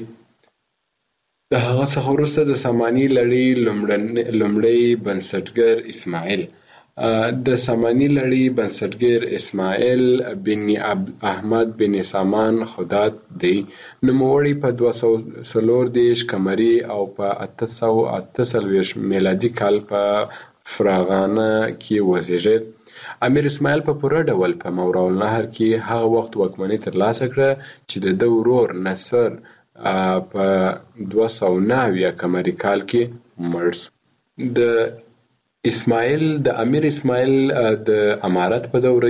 د هغه څخه وروسته د ساماني لړۍ لومړی بنسټګر اسماعیل د ساماني لړۍ بنسټګر اسماعیل بن احمد بن سامان خدات دی. نوموړی په دوه سوه څلور دېرش قمري او په اته سوه اته څلوېښت میلادي کال په فراغانه کې وزیږید. امیر اسماعیل په پوره ډول په ماوراء النهر کې هغه وخت واکمني ترلاسه کړه چې د ده ورور نصر په دوه سوه نهه اویا قمري کال کې مړ شو. د اسماعیل د امیر اسماعیل د امارت په دوره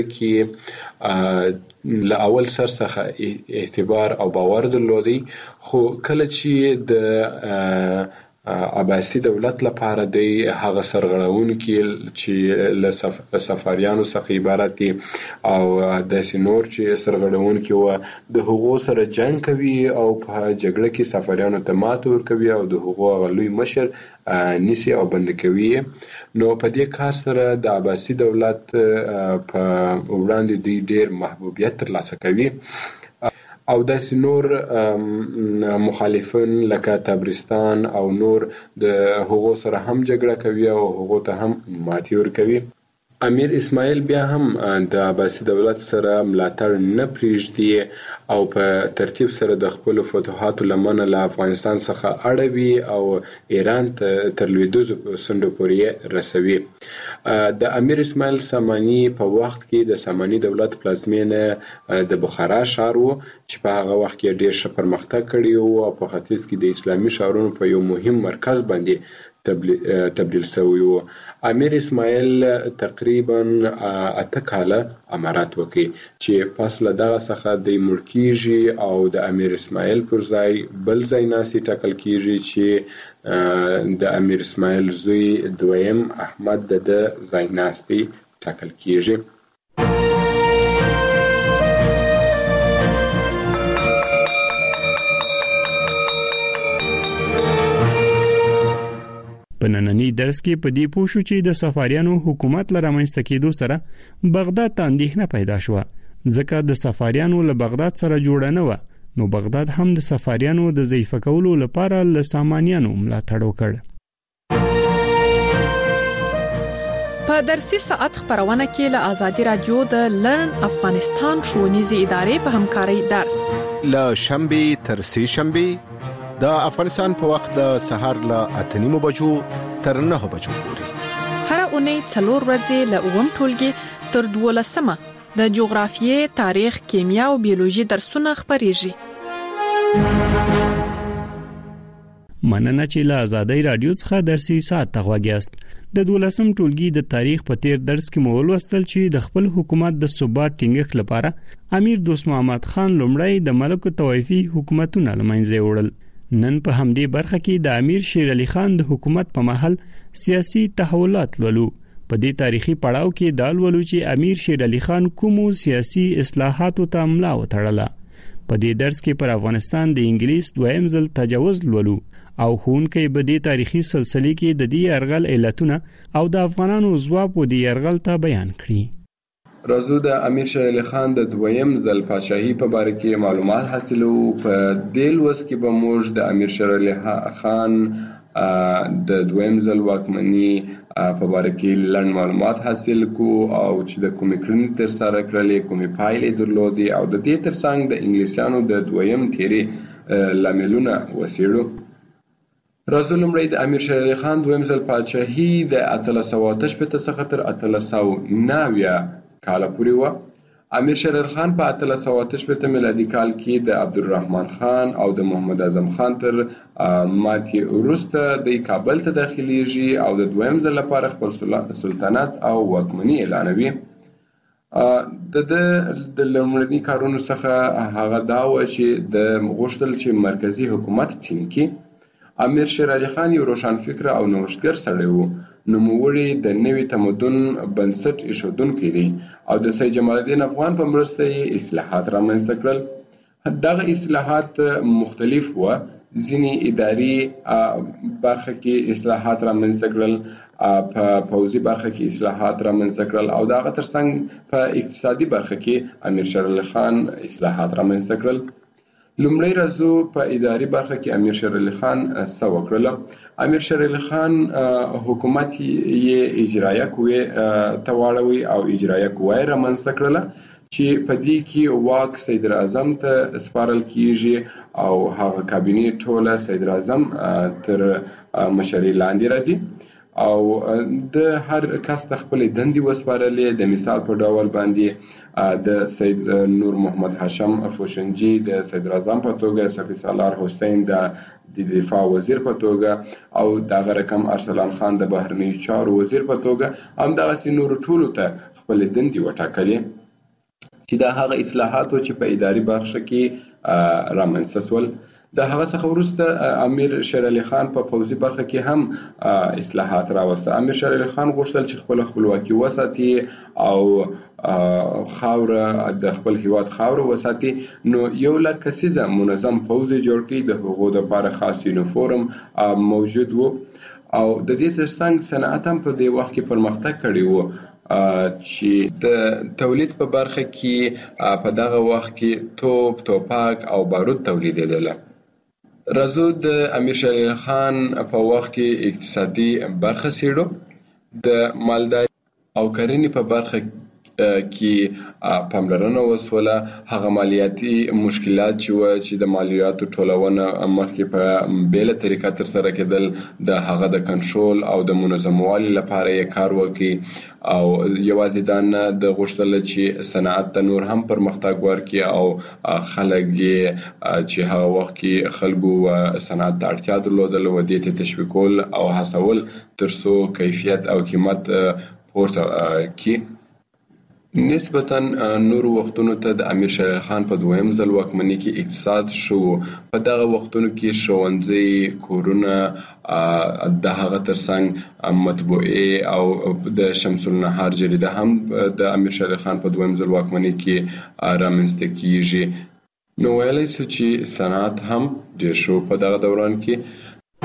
کې له اول سر څخه اعتبار او باور درلودی، خو کله چې د عباسي دولت لپاره دی هغه سرغړونکي چې له صفاریانو څخه عبارت دي او داسې نور چې سرغړونکي وه د هغو سره جنګ کوي او په جګړه کې صفاریانو ته ماته ورکوي او د هغو هغه لوی مشر نیسي او بند کوي. نو په دې کار سره د عباسي دولت په وړاندې دوی ډیر محبوبیت ترلاسه کوي او داسې نور مخالفین لکه تبرستان او نور د هغو سره هم جګړه کوي او هغو ته هم ماتې ورکوي. امیر اسماعیل بیا هم د عباسي دولت سره ملاتړ نه پرېږدي او په ترتیب سره د خپلو فتوحاتو لمنه له افغانستان څخه اړوي او ایران ته تر لویدیځو څنډو پورې رسوي. د امیر اسماعیل ساماني په وخت کې د ساماني دولت پلازمینه د بخارا ښار و چې په هغه وخت کې ډیر ښه پرمختګ کړی و او په ختیځ کې د اسلامي ښارونو په یو مهم مرکز باندې تبدیل شوی و. امیر اسماعیل تقریبا اته کاله امارات وکړي چې پس له دغه څخه دی مړ کیږي او د امیر اسماعیل پر ځای بل ځای ناستی ټاکل کیږي چې د امیر اسماعیل زوی دویم احمد د ده ځای ناستی ټاکل کیږي. په نننی درس کې په دې پوه شو چې د صفاریانو حکومت له رامنځته کېدو سره بغداد ته اندېښنه پیدا شوه، ځکه د صفاریانو له بغداد سره جوړه نه وه، نو بغداد هم د صفاریانو د ضعیفه کولو لپاره له سامانیانو ملاتړ وکړ. په درسي ساعت خبرونه کې له آزادي رادیو د لرن افغانستان ښوونیزې ادارې په همکارۍ درس له شنبې تر سې شنبې د افغانستان په وخت د سهار له اته نیمو بجو تر نهه بجو پورې هر اونۍ څلور ورځې له اووم ټولګي تر دولسمه د جغرافیې، تاریخ، کیمیا او بیولوژي درسونه خپریږي. مننه چې له آزادۍ رادیو څخه درسي ساعت ته غواګیاست. د دولسم ټولګي د تاریخ په تیر درس کې مو ولوستل چې د خپل حکومت د ثبات ټینګښت لپاره امیر دوست محمد خان لومړی د ملک طوایفي حکومتونه له منځه وړل. نن په همدې برخه کې د امیر شیر علي خان د حکومت په مهال سیاسي تحولات لولو. په دې تاریخي پړاو کې دا لولو چې امیر شیر علي خان کومو سیاسي اصلاحاتو ته ملا وتړله. په دې درس کې پر افغانستان د انګلیس دویم ځل تجاوز لولو او ښوونکی به دې تاریخي سلسلې کې د دې یرغل علتونه او د افغانانو ځواب و دې یرغل ته بیان کړي. راځو د امیر شیر علي خان د دویم ځل پاچاهي په باره کې معلومات حاصلو. په دې لوست کې به موږ د امیر شیر علي خان د دویم ځل واکمني په باره کې لنډ معلومات حاصل کو او چې د کومې کړنې ترسره کړلې، کومې پایلې درلودې او د دې ترڅنګ د انګلیسیانو د دویم تیرې لاملونه وڅېړو. راځو لومړی د امیر شیر علي خان دویم ځل پاچاهي د اتلس سوه اته شپېته څخه تر اتلس سوه نهه اویا کاله پورې وه. امیر شیر علي خان په اتلس سوه اته شپېته میلادي کال کې د عبدالرحمن خان او د محمد اعظم خان تر ماتې وروسته د کابل ته داخلیږي او د دویم ځل لپاره خپل سلطنت او واکمني اعلانوي. د ده د لومړني کارونو څخه هغه دا و چې د غوښتل چې مرکزي حکومت ټینګ کړي. امیر شیر علي خان یو روښانفکره او نوښتګر سړی و. نوموړی د نوي تمدن بنسټ ایښودونکی دی او د سید جمال الدین افغان په مرسته یې اصلاحات رامنځته کړل. دغه اصلاحات مختلف وه. ځینې اداري برخه کې اصلاحات رامنځته کړل، په پوځي برخه کې اصلاحات رامنځته کړل او د هغه ترڅنګ په اقتصادي برخه کې امیر شیر علي خان اصلاحات رامنځته کړل. لومړی راځو په اداري برخه کې امیر شیر علي خان څه وکړل. امیر شیر علي خان حکومت یې اجرایه قوې ته واړوي او اجرایه قوه یې رامنځته کړله چې په دې کې واک صدر اعظم ته سپارل کیږي او هغه کابینه ټوله صدر اعظم تر مشرۍ لاندې راځي او د هر کس د خپل دندې وسپارلې. د مثال په ډول باندې د سید نور محمد هاشم فوشنجي د صدر اعظم په توګه، صفي سالار حسین د دفاع وزیر په توګه او دغه رقم ارسلان خان د بهرنیو چارو وزیر په توګه همدغسې نورو ټولو ته خپل دندې وټاکلې چې دا هغه اصلاحات چې په اداري برخه کې رامنځته شول. د هغه څخه وروسته امیر شیر علي خان په پوځي برخه کې هم اصلاحات راوسته. امیر شیر علي خان غوښتل چې خپل خپلواکي وساتي او خاوره د خپل هیواد خاوره وساتي، نو یو لک کسیزه منظم پوځ جوړ کړي، د هغو لپاره خاص یونیفورم موجود وو او د دې ترڅنګ صنعت هم په دې وخت کې پرمختګ کړی وو چې د تولید په برخه کې په دغه وخت کې توپ، توپک او بارود تولیدېدله. راځو د امیر شیر علي خان په وخت کې اقتصادي برخه څېړو. د مالدارۍ او کرنې په برخه کې پاملرنه وسوله. هغه مالیاتي مشکلات چې و چې د مالیاتو ټولونه مخکې په بیله طریقه ترسره کېدل، د هغه د کنټرول او د منظموالي لپاره یې کار وکړي او یوازې دا نه د غوښتل چې صنعت ته نور هم پرمختګ ورکړي او خلک یې چې هغه وخت کې خلکو صنعت ته اړتیا درلودله و دې ته تشویقول او هڅول تر څو کیفیت او قیمت پورته کړي. نسبتاً نور وختونو ته د امیر شیر علي خان په دویم ځل واکمنۍ کې اقتصاد شو. په دغه وختونو کې ښوونځي، کورونه، د هغه ترڅنګ مطبوعې او د شمس النهار جریده هم د امیر شیر علي خان په دویم ځل واکمنۍ کې رامنځته کیږي. نو ویلی شو چې صنعت هم ډیر شو په دغه دوران کې.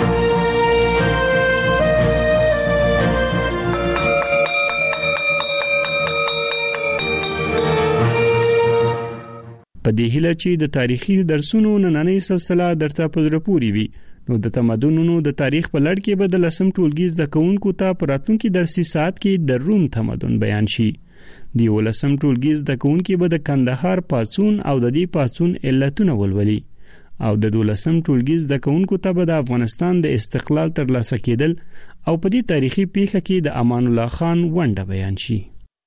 په دې هیله چې د تاریخي درسونو نننۍ سلسله درته په زړه پورې وي، نو د تمدنونو د تاریخ په لړ کې به د لسم ټولګي زده کوونکو ته په راتلونکي درسي ساعت کې د روم تمدن بیان شي. د یولسم ټولګي زده کوونکي به د کندهار پاڅون او د دې پاڅون علتونه ولولي او د دولسم ټولګي زده کوونکو ته به د افغانستان د استقلال ترلاسه کېدل او په دې تاریخي پیښه کې د امان الله خان ونډه بیان شي.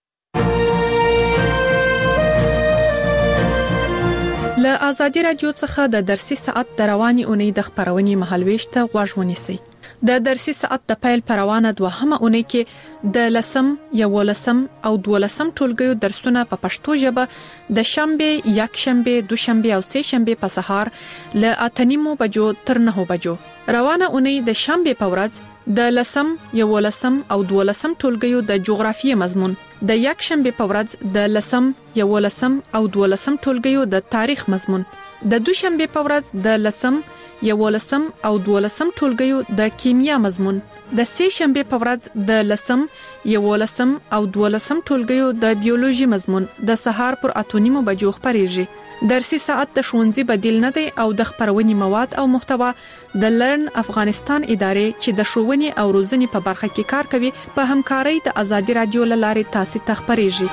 له آزادي رادیو څخه د درسي ساعت د رواني اونۍ د خبرونې مهالويش ته غوږ ونیسئ. د درسي ساعت د پیل پروانه دوهمه اونۍ کې د لسم، یولسم او دولسم ټولګیو درسونه په پښتو ژبه د شنبه، یک شنبه، دوشنبه او سه شنبه په سهار له اتنیمو بجو تر نهو بجو. روانه اونۍ د شنبه په ورځ د لسم، یولسم او دولسم ټولګیو د جغرافیې مضمون، د یک شنبه په ورځ د لسم، یولسم او دولسم ټولګیو د تاریخ مضمون، د دوشنبه په ورځ د لسم، یولسم او دولسم ټولګیو د کیمیا مضمون، د سه شنبه په ورځ د لسم، یولسم او دولسم ټولګیو د بیولوژي مضمون د سهار پر اتونیمو بجو خبريږي. درسي ساعت د ښوونځي بدیل نه دی او د خبرونې مواد او محتوا د لرن افغانستان ادارې چې د ښوونې او روزنې په برخه کې کار کوي په همکارۍ د آزادي رادیو لارې تاسو ته خبريږي.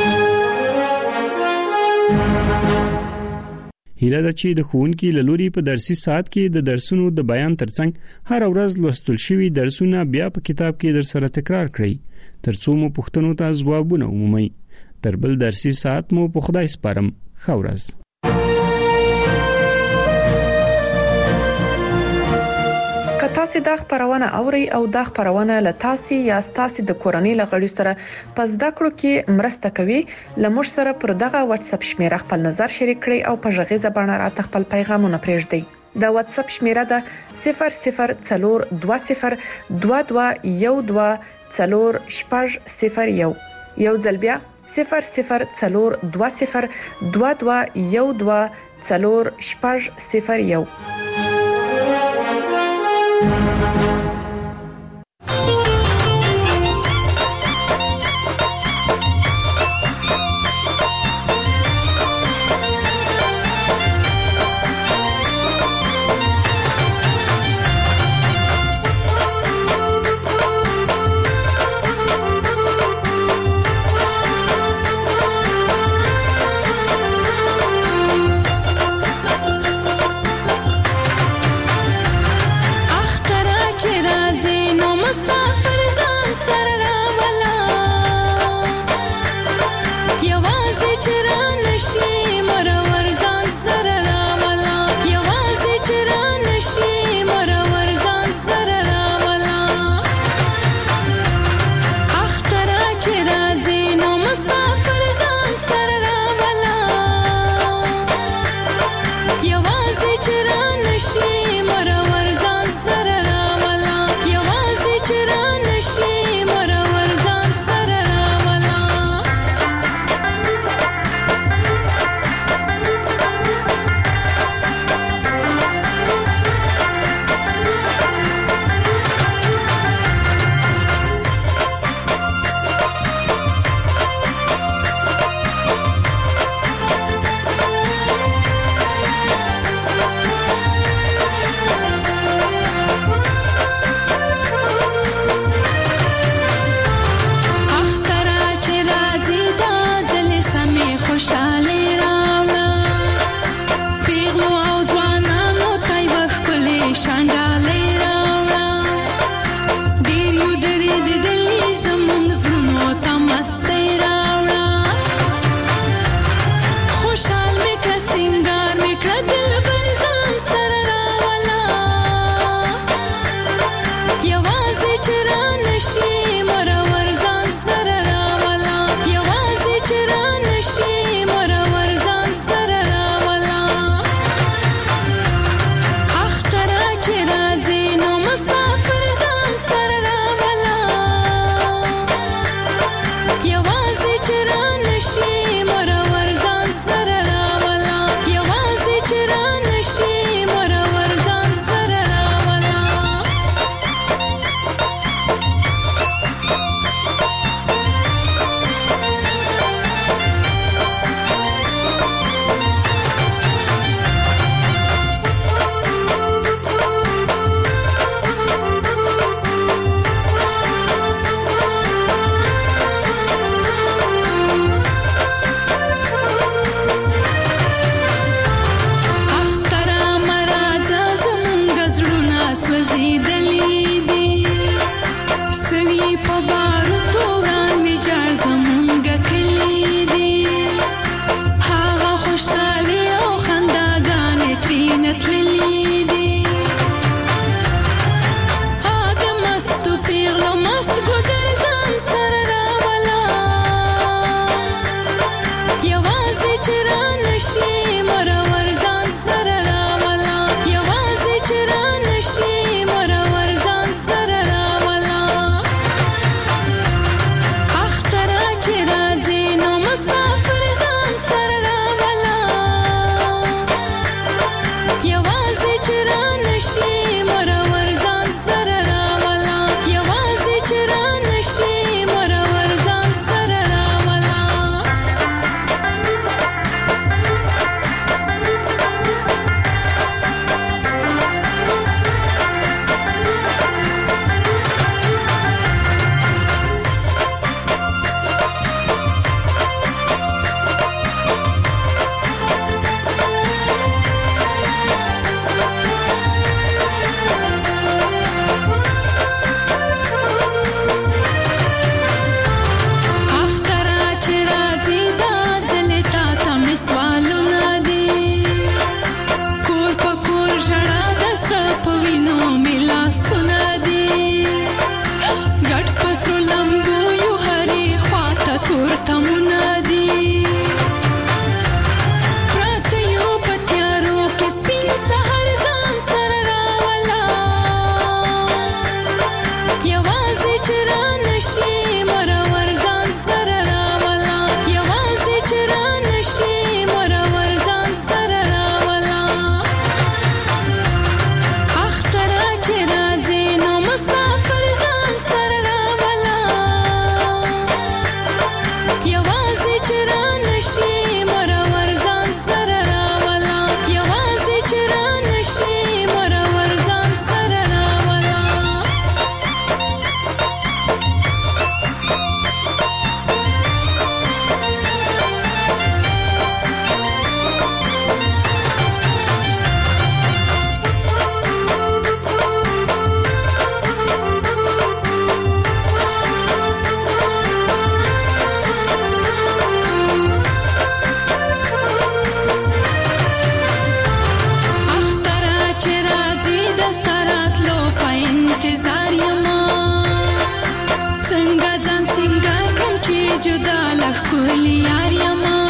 هیله ده چې د ښوونکي له لوري په درسي ساعت کې د درسونو د بیان ترڅنګ هر ورځ لوستل شوي درسونه بیا په کتاب کې در سره تکرار کړئ ترڅو مو پوښتنو ته ځوابونه ومومئ. تر بل درسي ساعت مو په خدای سپارم. ښه ورځ. که تاسو دا خبرونه اورئ او دا خبرونه له تاسو یا تاسو د کورنۍ لغړي سره پس دا کړو کې مرسته کوي، لمر سره پر دغه واتس اپ شمیره خپل نظر شریک کړئ او په ژغه زبانه راته خپل پیغامونه پرېږدئ. دا واتس اپ شمیره ده صفر صفر څلور دوه صفر دوه دوه یو دوه څلور شپږ صفر یو. یو ځل بیا صفر صفر څلور دوه صفر دوه دوه یو دوه څلور شپږ صفر یو. پوینو ملا سنا دی ګټ پسرو لمبو یو هري خواته تور تمونه دی پراته یو پتیارو کې سپین سحر ځان سره راولا یوازې چران شي مرور ځان سره راولا یوازې چران شي مرور ځان سره راولا اخترا چې راځي نو مسافر ځان سره راولا یوازې چران شي مرور ځان سره راولا یوازې چران شي مرور ځان سره راولا اخترا چې راځي د ستاراتلو په انتظار یما څنګه ځان سینګار کم چې جدا لښکلی یار یما